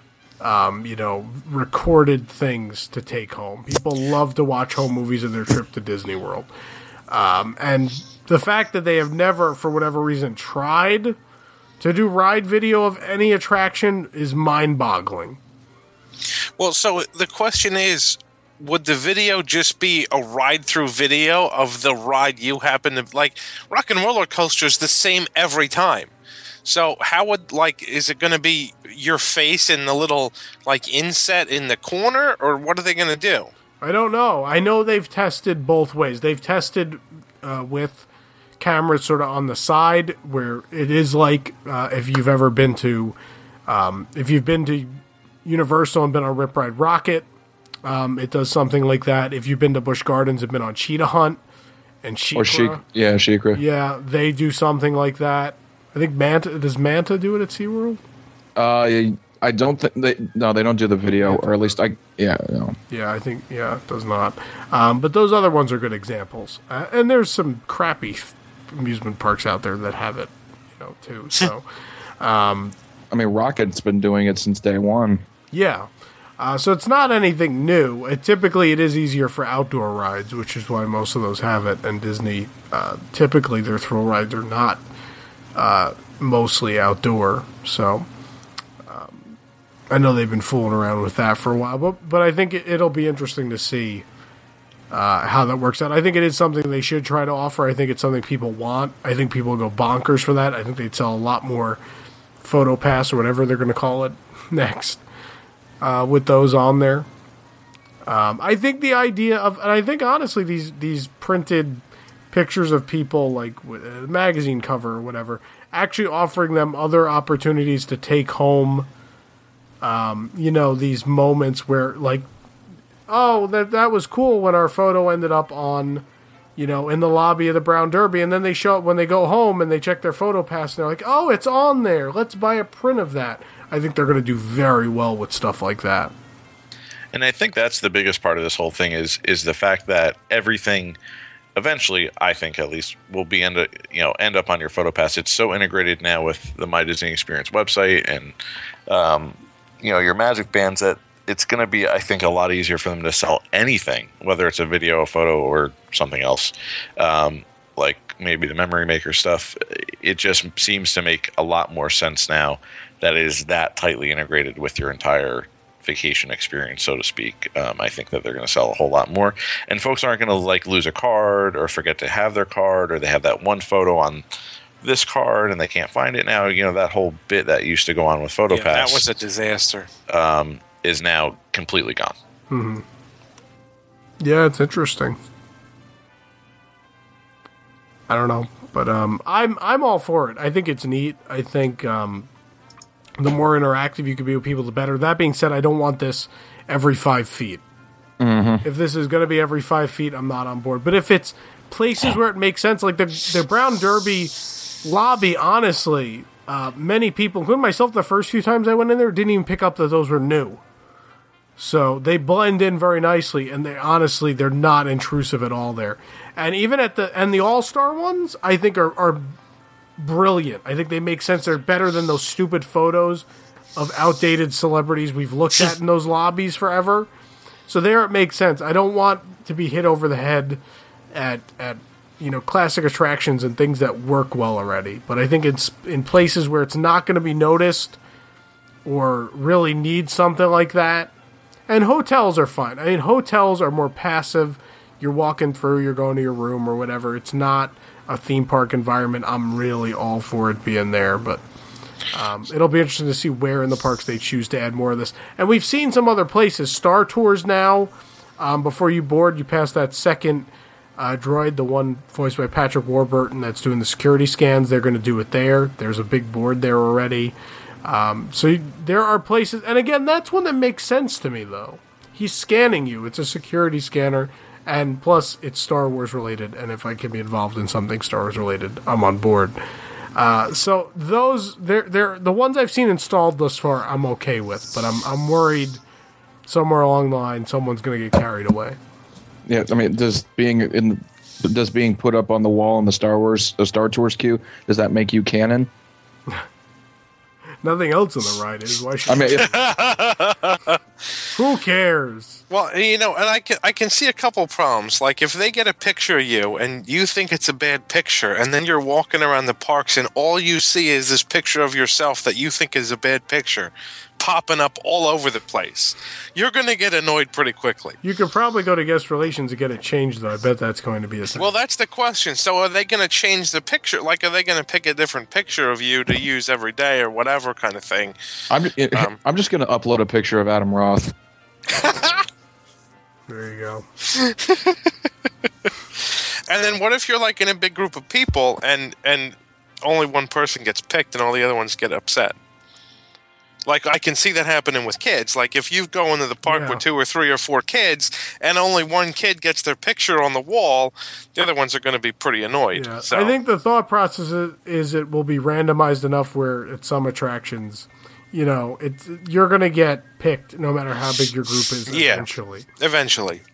recorded things to take home. People love to watch home movies of their trip to Disney World. And the fact that they have never, for whatever reason, tried to do ride video of any attraction is mind-boggling. Well, so the question is, would the video just be a ride-through video of the ride you happen to... Like, Rock and Roller Coaster is the same every time. So how would, is it going to be your face in the little, inset in the corner, or what are they going to do? I don't know. I know they've tested both ways. They've tested with cameras sort of on the side, where it is like if you've been to Universal and been on Rip Ride Rocket, It does something like that. If you've been to Busch Gardens and been on Cheetah Hunt and Sheikra. Sheikra. Yeah, they do something like that. I think does Manta do it at SeaWorld? I don't think they don't do the video, or at least no. Yeah, I think it does not. But those other ones are good examples. And there's some crappy amusement parks out there that have it, too. So, Rocket's been doing it since day one. Yeah. So it's not anything new. Typically, it is easier for outdoor rides, which is why most of those have it. And Disney, typically their thrill rides are not mostly outdoor. So I know they've been fooling around with that for a while. But I think it'll be interesting to see how that works out. I think it is something they should try to offer. I think it's something people want. I think people go bonkers for that. I think they'd sell a lot more PhotoPass or whatever they're going to call it next. With those on there. I think the idea of, and I think honestly these printed pictures of people like with a magazine cover or whatever, actually offering them other opportunities to take home, these moments where like, oh, that was cool when our photo ended up on, in the lobby of the Brown Derby, and then they show it when they go home and they check their PhotoPass and they're like, oh, it's on there. Let's buy a print of that. I think they're going to do very well with stuff like that. And I think that's the biggest part of this whole thing is the fact that everything eventually, I think at least, will be end up on your PhotoPass. It's so integrated now with the My Disney Experience website and your Magic Bands that it's going to be, I think, a lot easier for them to sell anything, whether it's a video, a photo, or something else. Like maybe the Memory Maker stuff. It just seems to make a lot more sense now that is that tightly integrated with your entire vacation experience, so to speak. I think that they're going to sell a whole lot more, and folks aren't going to lose a card or forget to have their card, or they have that one photo on this card and they can't find it now. That whole bit that used to go on with PhotoPass. Yeah, that was a disaster. Is now completely gone. Mm-hmm. Yeah, it's interesting. I don't know, but I'm all for it. I think it's neat. I think the more interactive you can be with people, the better. That being said, I don't want this every 5 feet. Mm-hmm. If this is going to be every 5 feet, I'm not on board. But if it's places where it makes sense, like the Brown Derby lobby, honestly, many people, including myself, the first few times I went in there, didn't even pick up that those were new. So they blend in very nicely, and they're not intrusive at all there. And even the All-Star ones, I think are brilliant. I think they make sense. They're better than those stupid photos of outdated celebrities we've looked at in those lobbies forever. So there it makes sense. I don't want to be hit over the head at classic attractions and things that work well already. But I think it's in places where it's not going to be noticed or really need something like that. And hotels are fine. I mean, hotels are more passive. You're walking through, you're going to your room or whatever. It's not a theme park environment. I'm really all for it being there, but it'll be interesting to see where in the parks they choose to add more of this. And we've seen some other places. Star Tours now, before you board, you pass that second droid, the one voiced by Patrick Warburton that's doing the security scans. They're going to do it there. There's a big board there already. There are places, and again, that's one that makes sense to me, though. He's scanning you. It's a security scanner. And plus, it's Star Wars related, and if I can be involved in something Star Wars related, I'm on board. So those, they're the ones I've seen installed thus far, I'm okay with, but I'm worried somewhere along the line someone's going to get carried away. Yeah, I mean, does being put up on the wall in the Star Tours queue, does that make you canon? Nothing else in the ride is. Why should who cares? Well, and I can see a couple problems. Like if they get a picture of you and you think it's a bad picture, and then you're walking around the parks and all you see is this picture of yourself that you think is a bad picture popping up all over the place, you're going to get annoyed pretty quickly. You could probably go to guest relations and get it changed, though. I bet that's going to be a thing. Well, that's the question. So are they going to change the picture? Like, are they going to pick a different picture of you to use every day or whatever kind of thing? I'm just going to upload a picture of Adam Roth. There you go. And then what if you're like in a big group of people and only one person gets picked and all the other ones get upset? Like, I can see that happening with kids. Like, if you go into the park with 2 or 3 or 4 kids, and only one kid gets their picture on the wall, the other ones are going to be pretty annoyed. Yeah. So. I think the thought process is it will be randomized enough where at some attractions, you're going to get picked no matter how big your group is eventually. Eventually.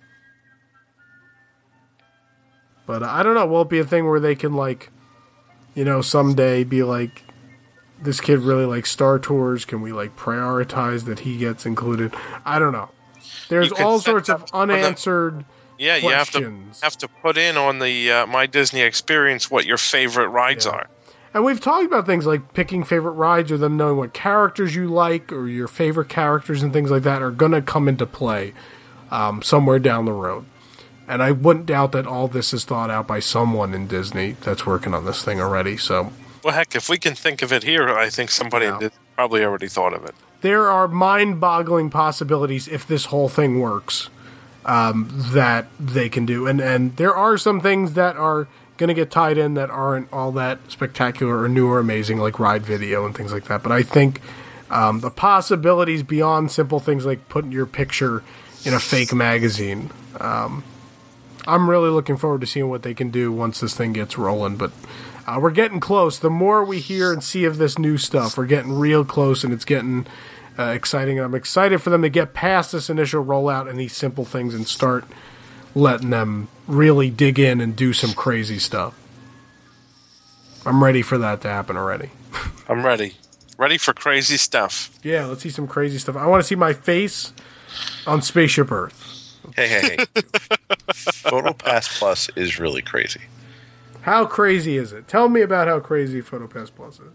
But I don't know. Will it be a thing where they can, someday be like, this kid really likes Star Tours. Can we prioritize that he gets included? I don't know. There's all sorts of unanswered questions. You have to put in on the My Disney Experience what your favorite rides are. And we've talked about things like picking favorite rides or them knowing what characters you like or your favorite characters and things like that are going to come into play somewhere down the road. And I wouldn't doubt that all this is thought out by someone in Disney that's working on this thing already. So. Well, heck, if we can think of it here, I think somebody probably already thought of it. There are mind-boggling possibilities if this whole thing works that they can do. And there are some things that are going to get tied in that aren't all that spectacular or new or amazing, like ride video and things like that. But I think the possibilities beyond simple things like putting your picture in a fake magazine, I'm really looking forward to seeing what they can do once this thing gets rolling. But we're getting close. The more we hear and see of this new stuff, we're getting real close, and it's getting exciting. And I'm excited for them to get past this initial rollout and these simple things and start letting them really dig in and do some crazy stuff. I'm ready for that to happen already. I'm ready. Ready for crazy stuff. Yeah, let's see some crazy stuff. I want to see my face on Spaceship Earth. Hey. PhotoPass Plus is really crazy. How crazy is it? Tell me about how crazy PhotoPass Plus is.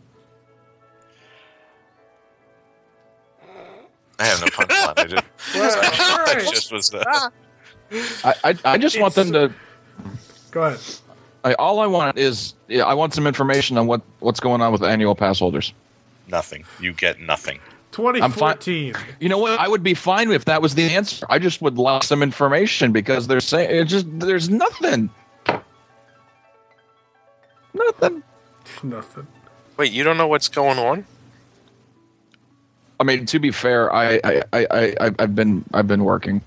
I have no punchline. I just was. I just want them to. Go ahead. All I want is I want some information on what's going on with annual pass holders. Nothing. You get nothing. 2014. You know what? I would be fine if that was the answer. I just would like some information because they're saying there's nothing. Nothing. Wait, you don't know what's going on? I mean, to be fair, I've been working.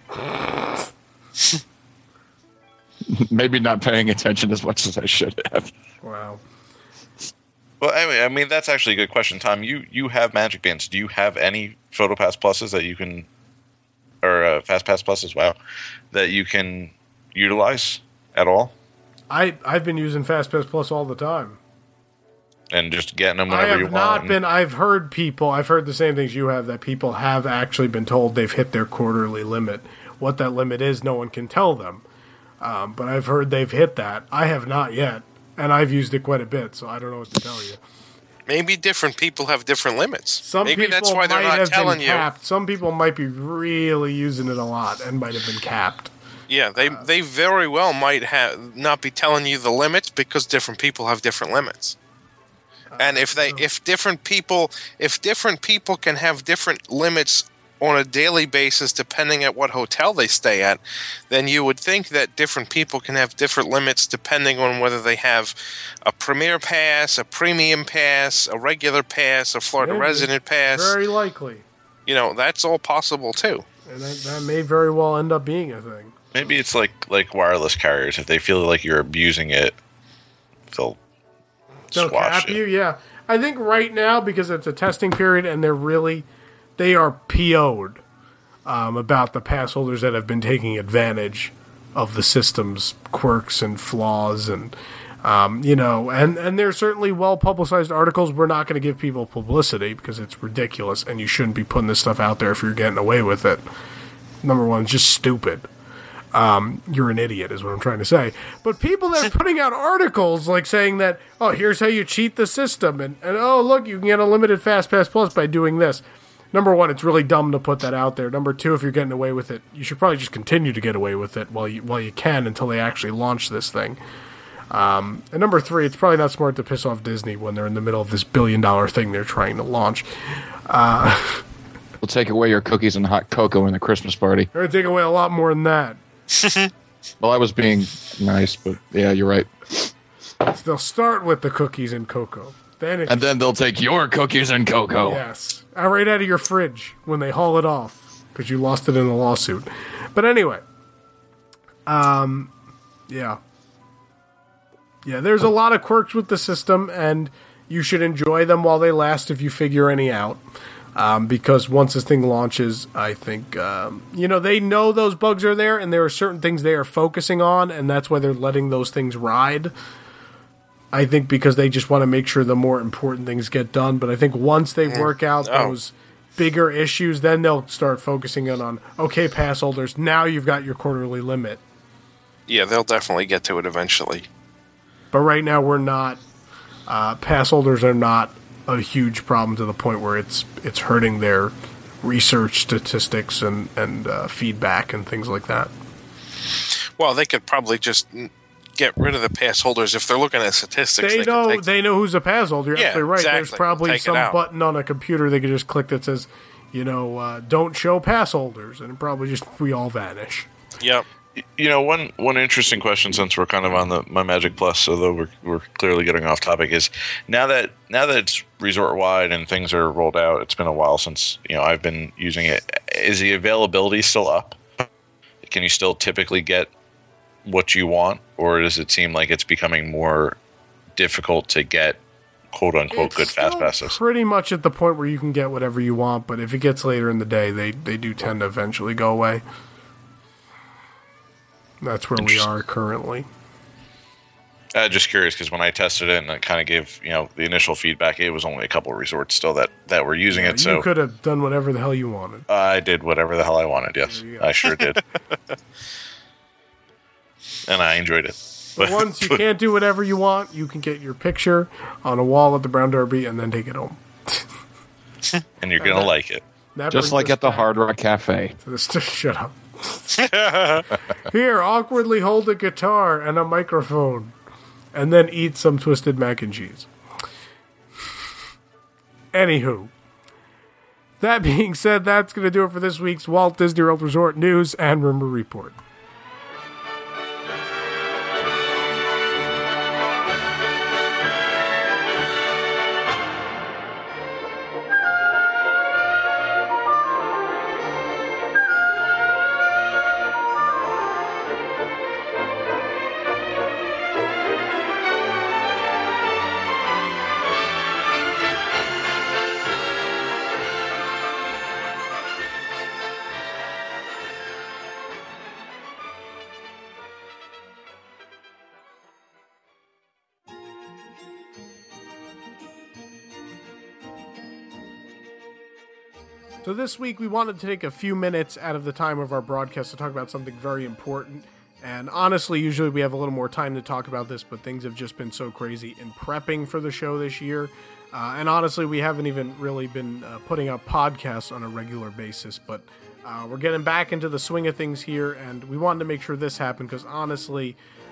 Maybe not paying attention as much as I should have. Wow. Well, anyway, I mean that's actually a good question, Tom. You have Magic Bands. Do you have any PhotoPass Pluses that you can, or FastPass Pluses? Wow, that you can utilize at all? I've been using FastPass Plus all the time. And just getting them whenever you want. I've heard the same things you have, that people have actually been told they've hit their quarterly limit. What that limit is, no one can tell them. But I've heard they've hit that. I have not yet, and I've used it quite a bit, so I don't know what to tell you. Maybe different people have different limits. Maybe that's why they're not telling you. Some people might be really using it a lot and might have been capped. Yeah, they very well might not be telling you the limits because different people have different limits. And if different people can have different limits on a daily basis depending at what hotel they stay at, then you would think that different people can have different limits depending on whether they have a Premier Pass, a Premium Pass, a regular pass, a Florida Resident Pass. Very likely. That's all possible too. And that may very well end up being a thing. Maybe it's like wireless carriers. If they feel like you're abusing it, they'll squash cap you. Yeah, I think right now, because it's a testing period and they are PO'd about the pass holders that have been taking advantage of the system's quirks and flaws, and and there's certainly well publicized articles. We're not going to give people publicity because it's ridiculous, and you shouldn't be putting this stuff out there if you're getting away with it. Number one, it's just stupid. You're an idiot is what I'm trying to say. But people that are putting out articles like saying that, oh, here's how you cheat the system, and oh, look, you can get unlimited FastPass Plus by doing this. Number one, it's really dumb to put that out there. Number two, if you're getting away with it, you should probably just continue to get away with it while you can until they actually launch this thing. And number three, it's probably not smart to piss off Disney when they're in the middle of this $1 billion thing they're trying to launch. We'll take away your cookies and hot cocoa in the Christmas party. They're going to take away a lot more than that. Well, I was being nice, but yeah, you're right. So they'll start with the cookies and cocoa. And then they'll take your cookies and cocoa. Yes. right out of your fridge when they haul it off because you lost it in a lawsuit. But anyway, yeah, there's a lot of quirks with the system, and you should enjoy them while they last if you figure any out. Because once this thing launches, I think, they know those bugs are there, and there are certain things they are focusing on, and that's why they're letting those things ride. I think because they just want to make sure the more important things get done. But I think once they work out those bigger issues, then they'll start focusing on, okay, pass holders, now you've got your quarterly limit. Yeah, they'll definitely get to it eventually. But right now we're not, pass holders are not a huge problem to the point where it's hurting their research statistics and feedback and things like that. Well, they could probably just get rid of the pass holders if they're looking at statistics. They know who's a pass holder. You're absolutely right. Exactly. There's probably some button on a computer they could just click that says, don't show pass holders, and probably just we all vanish. Yep. One interesting question, since we're kind of on My Magic Plus, although we're clearly getting off topic, is now that it's resort wide and things are rolled out. It's been a while since I've been using it. Is the availability still up? Can you still typically get what you want, or does it seem like it's becoming more difficult to get quote unquote good fast passes? Pretty much at the point where you can get whatever you want, but if it gets later in the day, they do tend to eventually go away. That's where we are currently. Just curious, because when I tested it and it kind of gave the initial feedback, it was only a couple of resorts still that were using it. So you could have done whatever the hell you wanted. I did whatever the hell I wanted. Yes, I sure did. And I enjoyed it. But once you can't do whatever you want, you can get your picture on a wall at the Brown Derby and then take it home. And you're going to like it. Just like at the Hard Rock Cafe. Shut up. Here, awkwardly hold a guitar and a microphone, and then eat some twisted mac and cheese. Anywho, that being said, that's going to do it for this week's Walt Disney World Resort News and Rumor Report. So this week we wanted to take a few minutes out of the time of our broadcast to talk about something very important. And honestly, usually we have a little more time to talk about this, but things have just been so crazy in prepping for the show this year. And honestly, we haven't even really been putting out podcasts on a regular basis, but we're getting back into the swing of things here, and we wanted to make sure this happened because honestly,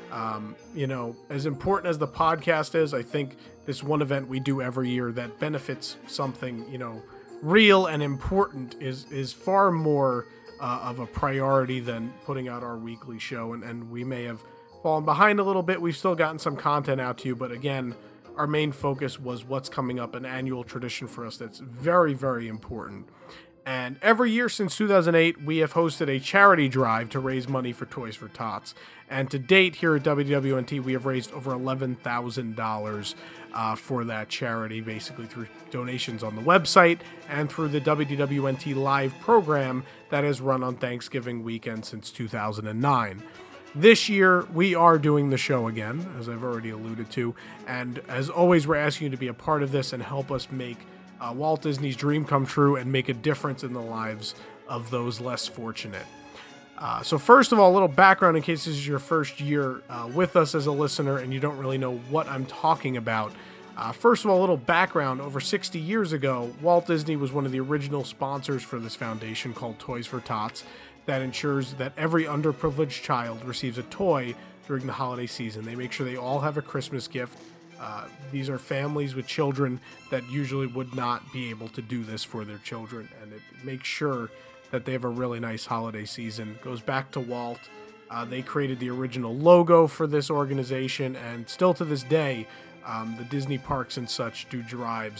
as important as the podcast is, I think this one event we do every year that benefits something, real and important is far more of a priority than putting out our weekly show, and we may have fallen behind a little bit. We've still gotten some content out to you, but again, our main focus was what's coming up, an annual tradition for us that's very, very important. And every year since 2008, we have hosted a charity drive to raise money for Toys for Tots. And to date, here at WWNT, we have raised over $11,000 for that charity, basically through donations on the website and through the WWNT live program that has run on Thanksgiving weekend since 2009. This year, we are doing the show again, as I've already alluded to. And as always, we're asking you to be a part of this and help us make Walt Disney's dream come true and make a difference in the lives of those less fortunate. So first of all, a little background in case this is your first year with us as a listener and you don't really know what I'm talking about. First of all, a little background. Over 60 years ago, Walt Disney was one of the original sponsors for this foundation called Toys for Tots that ensures that every underprivileged child receives a toy during the holiday season. They make sure they all have a Christmas gift. These are families with children that usually would not be able to do this for their children, and it makes sure that they have a really nice holiday season. It goes back to Walt. They created the original logo for this organization, and still to this day, the Disney parks and such do drives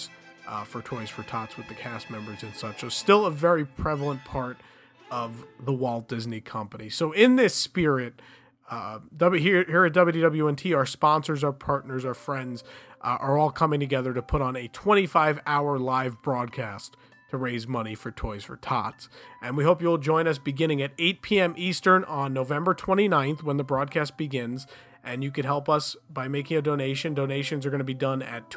for Toys for Tots with the cast members and such. So still a very prevalent part of the Walt Disney Company. So in this spirit, here at WDWNT, our sponsors, our partners, our friends are all coming together to put on a 25-hour live broadcast to raise money for Toys for Tots. And we hope you'll join us beginning at 8 p.m. Eastern on November 29th when the broadcast begins. And you can help us by making a donation. Donations are going to be done at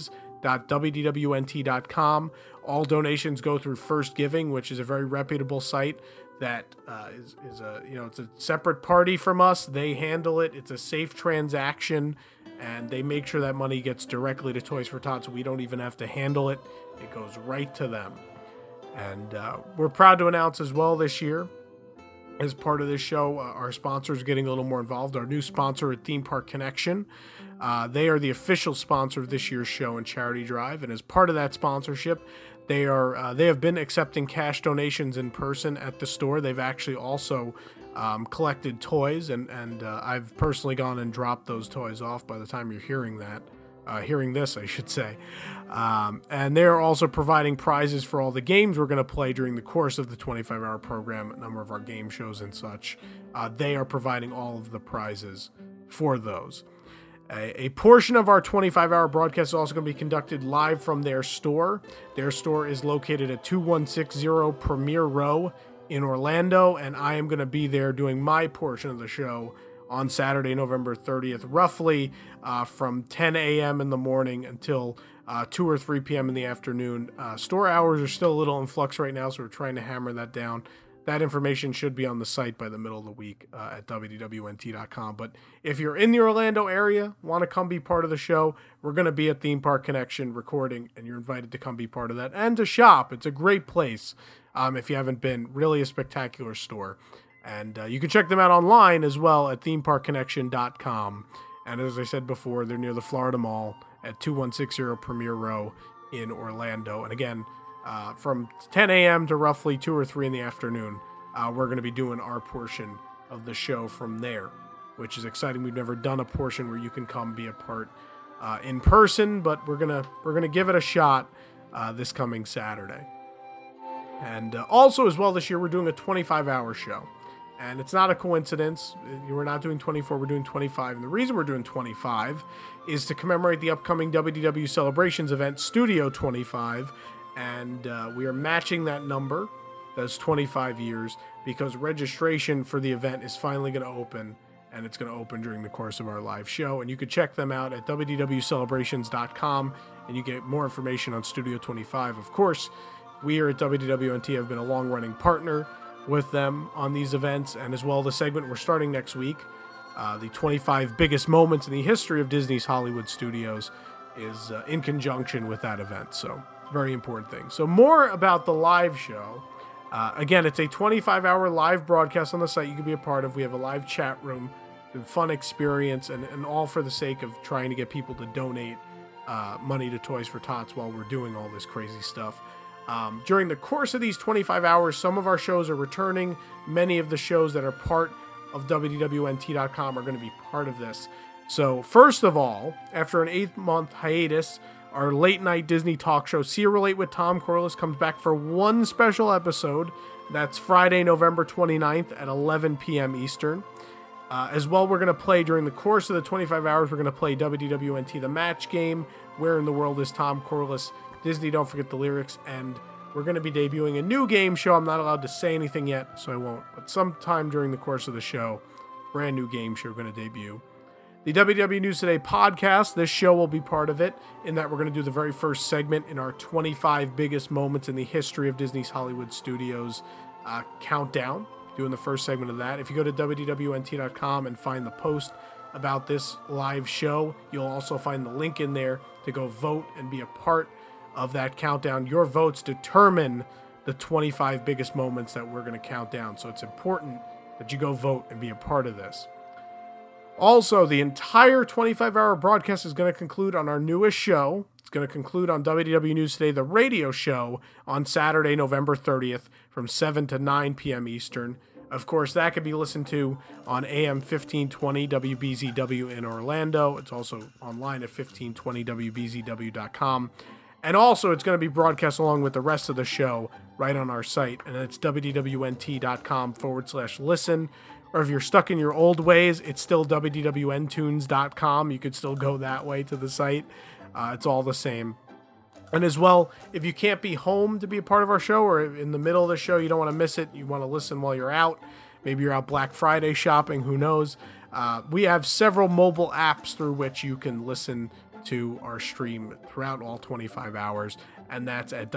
toys.wdwnt.com. All donations go through First Giving, which is a very reputable site that is it's a separate party from us. They handle it. It's a safe transaction, and they make sure that money gets directly to Toys for Tots. So we don't even have to handle it. It goes right to them. And we're proud to announce as well this year, as part of this show, our sponsors getting a little more involved. Our new sponsor at Theme Park Connection. They are the official sponsor of this year's show and charity drive. And as part of that sponsorship, they have been accepting cash donations in person at the store. They've actually also collected toys, and I've personally gone and dropped those toys off by the time you're hearing that. Hearing this, I should say. And they're also providing prizes for all the games we're going to play during the course of the 25-hour program, a number of our game shows and such. They are providing all of the prizes for those. A portion of our 25-hour broadcast is also going to be conducted live from their store. Their store is located at 2160 Premier Row in Orlando, and I am going to be there doing my portion of the show on Saturday, November 30th, roughly from 10 a.m. in the morning until 2 or 3 p.m. in the afternoon. Store hours are still a little in flux right now, so we're trying to hammer that down. That information should be on the site by the middle of the week at WDWNT.com. But if you're in the Orlando area, want to come be part of the show, we're going to be at Theme Park Connection recording, and you're invited to come be part of that and to shop. It's a great place if you haven't been. Really a spectacular store. And you can check them out online as well at themeparkconnection.com. And as I said before, they're near the Florida Mall at 2160 Premier Row in Orlando. And again, from 10 a.m. to roughly 2 or 3 in the afternoon, we're going to be doing our portion of the show from there, which is exciting. We've never done a portion where you can come be a part in person, but we're gonna give it a shot this coming Saturday. And also as well this year, we're doing a 25-hour show. And it's not a coincidence. We're not doing 24, we're doing 25. And the reason we're doing 25 is to commemorate the upcoming WDW Celebrations event, Studio 25. And we are matching that number, that's 25 years, because registration for the event is finally going to open. And it's going to open during the course of our live show. And you can check them out at wdwcelebrations.com. And you get more information on Studio 25. Of course, we here at WDWNT have been a long-running partner with them on these events, and as well the segment we're starting next week, the 25 biggest moments in the history of Disney's Hollywood Studios, is in conjunction with that event. So very important thing. So more about the live show. Again, it's a 25-hour live broadcast on the site you can be a part of. We have a live chat room, a fun experience, and all for the sake of trying to get people to donate money to Toys for Tots while we're doing all this crazy stuff. During the course of these 25 hours, some of our shows are returning. Many of the shows that are part of WDWNT.com are going to be part of this. So first of all, after an 8-month hiatus, our late-night Disney talk show, See You Relate with Tom Corliss, comes back for one special episode. That's Friday, November 29th at 11 p.m. Eastern. As well, we're going to play during the course of the 25 hours, we're going to play WDWNT The Match Game, Where in the World is Tom Corliss? Disney, Don't Forget the Lyrics, and we're going to be debuting a new game show. I'm not allowed to say anything yet, so I won't. But sometime during the course of the show, brand new game show going to debut. The WDW News Today podcast, this show will be part of it, in that we're going to do the very first segment in our 25 biggest moments in the history of Disney's Hollywood Studios countdown, doing the first segment of that. If you go to WDWNT.com and find the post about this live show, you'll also find the link in there to go vote and be a part of that countdown. Your votes determine the 25 biggest moments that we're going to count down. So it's important that you go vote and be a part of this. Also, the entire 25-hour broadcast is going to conclude on our newest show. It's going to conclude on WDW News Today, the radio show, on Saturday, November 30th from 7 to 9 p.m. Eastern. Of course, that can be listened to on AM 1520 WBZW in Orlando. It's also online at 1520WBZW.com. And also, it's going to be broadcast along with the rest of the show right on our site. And it's wdwnt.com/listen. Or if you're stuck in your old ways, it's still wdwntunes.com. You could still go that way to the site. It's all the same. And as well, if you can't be home to be a part of our show, or in the middle of the show, you don't want to miss it, you want to listen while you're out, maybe you're out Black Friday shopping, who knows, we have several mobile apps through which you can listen to our stream throughout all 25 hours, and that's at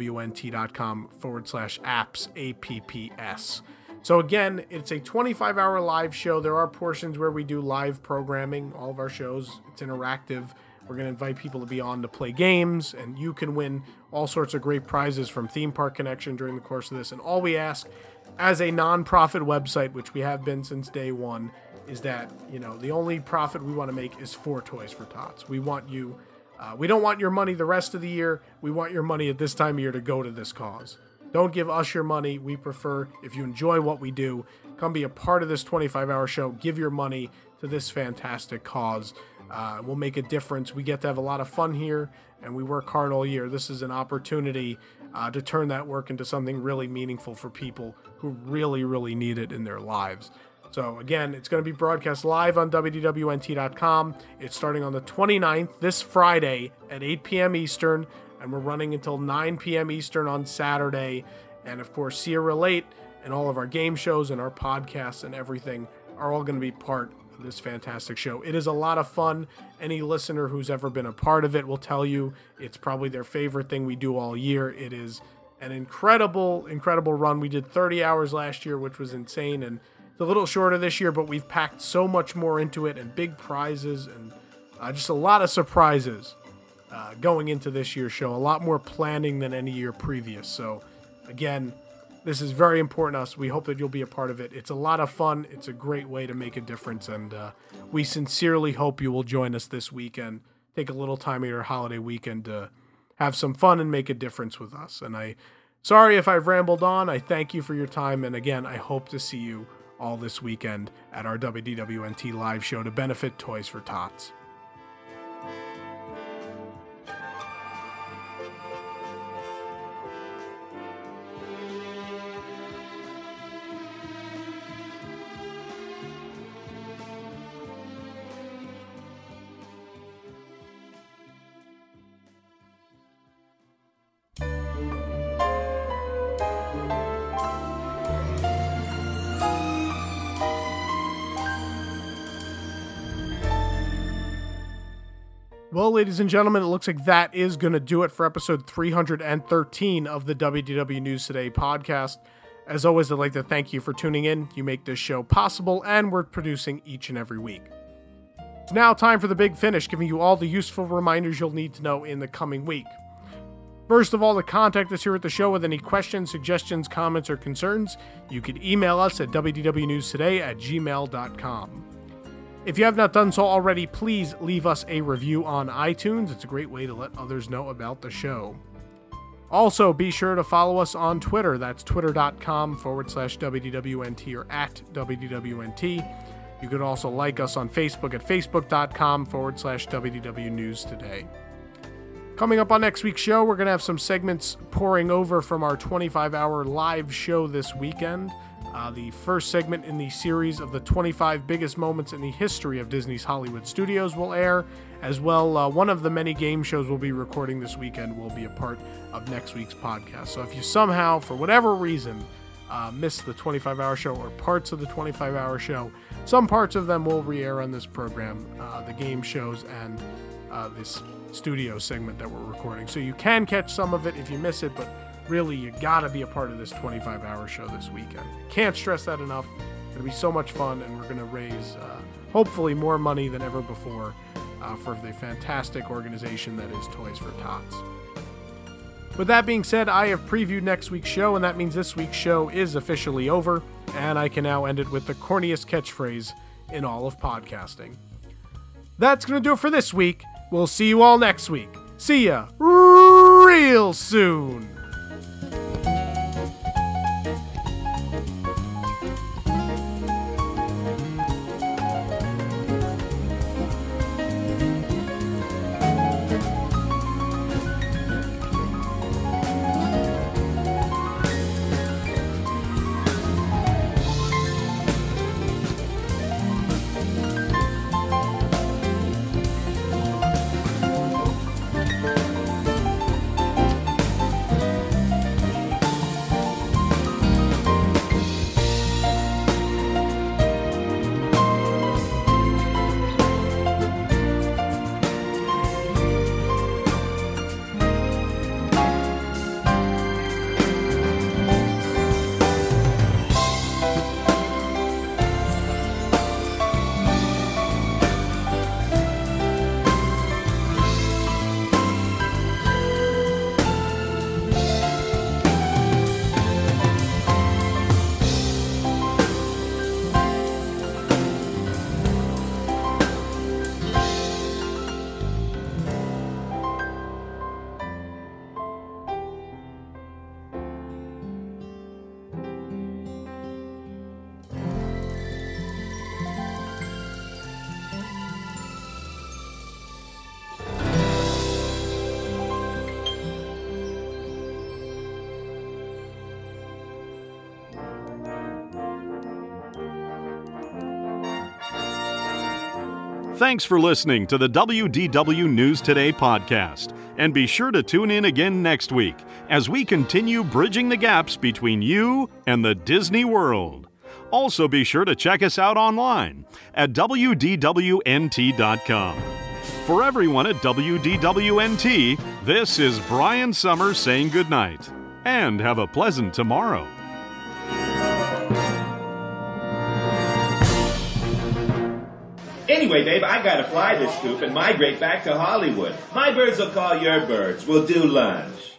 wdwnt.com/apps, APPS. So again, it's a 25-hour live show. There are portions where we do live programming. All of our shows, it's interactive. We're going to invite people to be on to play games, and you can win all sorts of great prizes from Theme Park Connection during the course of this. And all we ask, as a non-profit website, which we have been since day one, is that, the only profit we want to make is for Toys for Tots. We want you, we don't want your money the rest of the year. We want your money at this time of year to go to this cause. Don't give us your money. We prefer, if you enjoy what we do, come be a part of this 25-hour show. Give your money to this fantastic cause. We'll make a difference. We get to have a lot of fun here, and we work hard all year. This is an opportunity to turn that work into something really meaningful for people who really, really need it in their lives. So again, it's going to be broadcast live on wdwnt.com. It's starting on the 29th, this Friday at 8 p.m. Eastern, and we're running until 9 p.m. Eastern on Saturday. And of course, See Ya Relate and all of our game shows and our podcasts and everything are all going to be part of this fantastic show. It is a lot of fun. Any listener who's ever been a part of it will tell you it's probably their favorite thing we do all year. It is an incredible, incredible run. We did 30 hours last year, which was insane, and it's a little shorter this year, but we've packed so much more into it, and big prizes, and just a lot of surprises going into this year's show. A lot more planning than any year previous. So again, this is very important to us. We hope that you'll be a part of it. It's a lot of fun. It's a great way to make a difference, and we sincerely hope you will join us this weekend. Take a little time of your holiday weekend to have some fun and make a difference with us. And sorry if I've rambled on. I thank you for your time, and again, I hope to see you all this weekend at our WDWNT live show to benefit Toys for Tots. Well, ladies and gentlemen, it looks like that is going to do it for episode 313 of the WDW News Today podcast. As always, I'd like to thank you for tuning in. You make this show possible, and we're producing each and every week. It's now time for the big finish, giving you all the useful reminders you'll need to know in the coming week. First of all, to contact us here at the show with any questions, suggestions, comments, or concerns, you can email us at wdwnewstoday@gmail.com. If you have not done so already, please leave us a review on iTunes. It's a great way to let others know about the show. Also, be sure to follow us on Twitter. That's twitter.com/WDWNT or at WDWNT. You could also like us on Facebook at facebook.com/WDW News Today. Coming up on next week's show, we're going to have some segments pouring over from our 25-hour live show this weekend. The first segment in the series of the 25 biggest moments in the history of Disney's Hollywood Studios will air. As well, one of the many game shows we'll be recording this weekend will be a part of next week's podcast. So if you somehow, for whatever reason, missed the 25-hour show or parts of the 25-hour show, some parts of them will re-air on this program, the game shows and this studio segment that we're recording. So you can catch some of it if you miss it, but really, you gotta be a part of this 25-hour show this weekend. Can't stress that enough. It's gonna be so much fun, and we're gonna raise, hopefully, more money than ever before for the fantastic organization that is Toys for Tots. With that being said, I have previewed next week's show, and that means this week's show is officially over, and I can now end it with the corniest catchphrase in all of podcasting. That's gonna do it for this week. We'll see you all next week. See ya real soon. Thanks for listening to the WDW News Today podcast, and be sure to tune in again next week as we continue bridging the gaps between you and the Disney World. Also be sure to check us out online at WDWNT.com. For everyone at WDWNT, this is Brian Summers saying goodnight, and have a pleasant tomorrow. Anyway, babe, I gotta fly this scoop and migrate back to Hollywood. My birds will call your birds. We'll do lunch.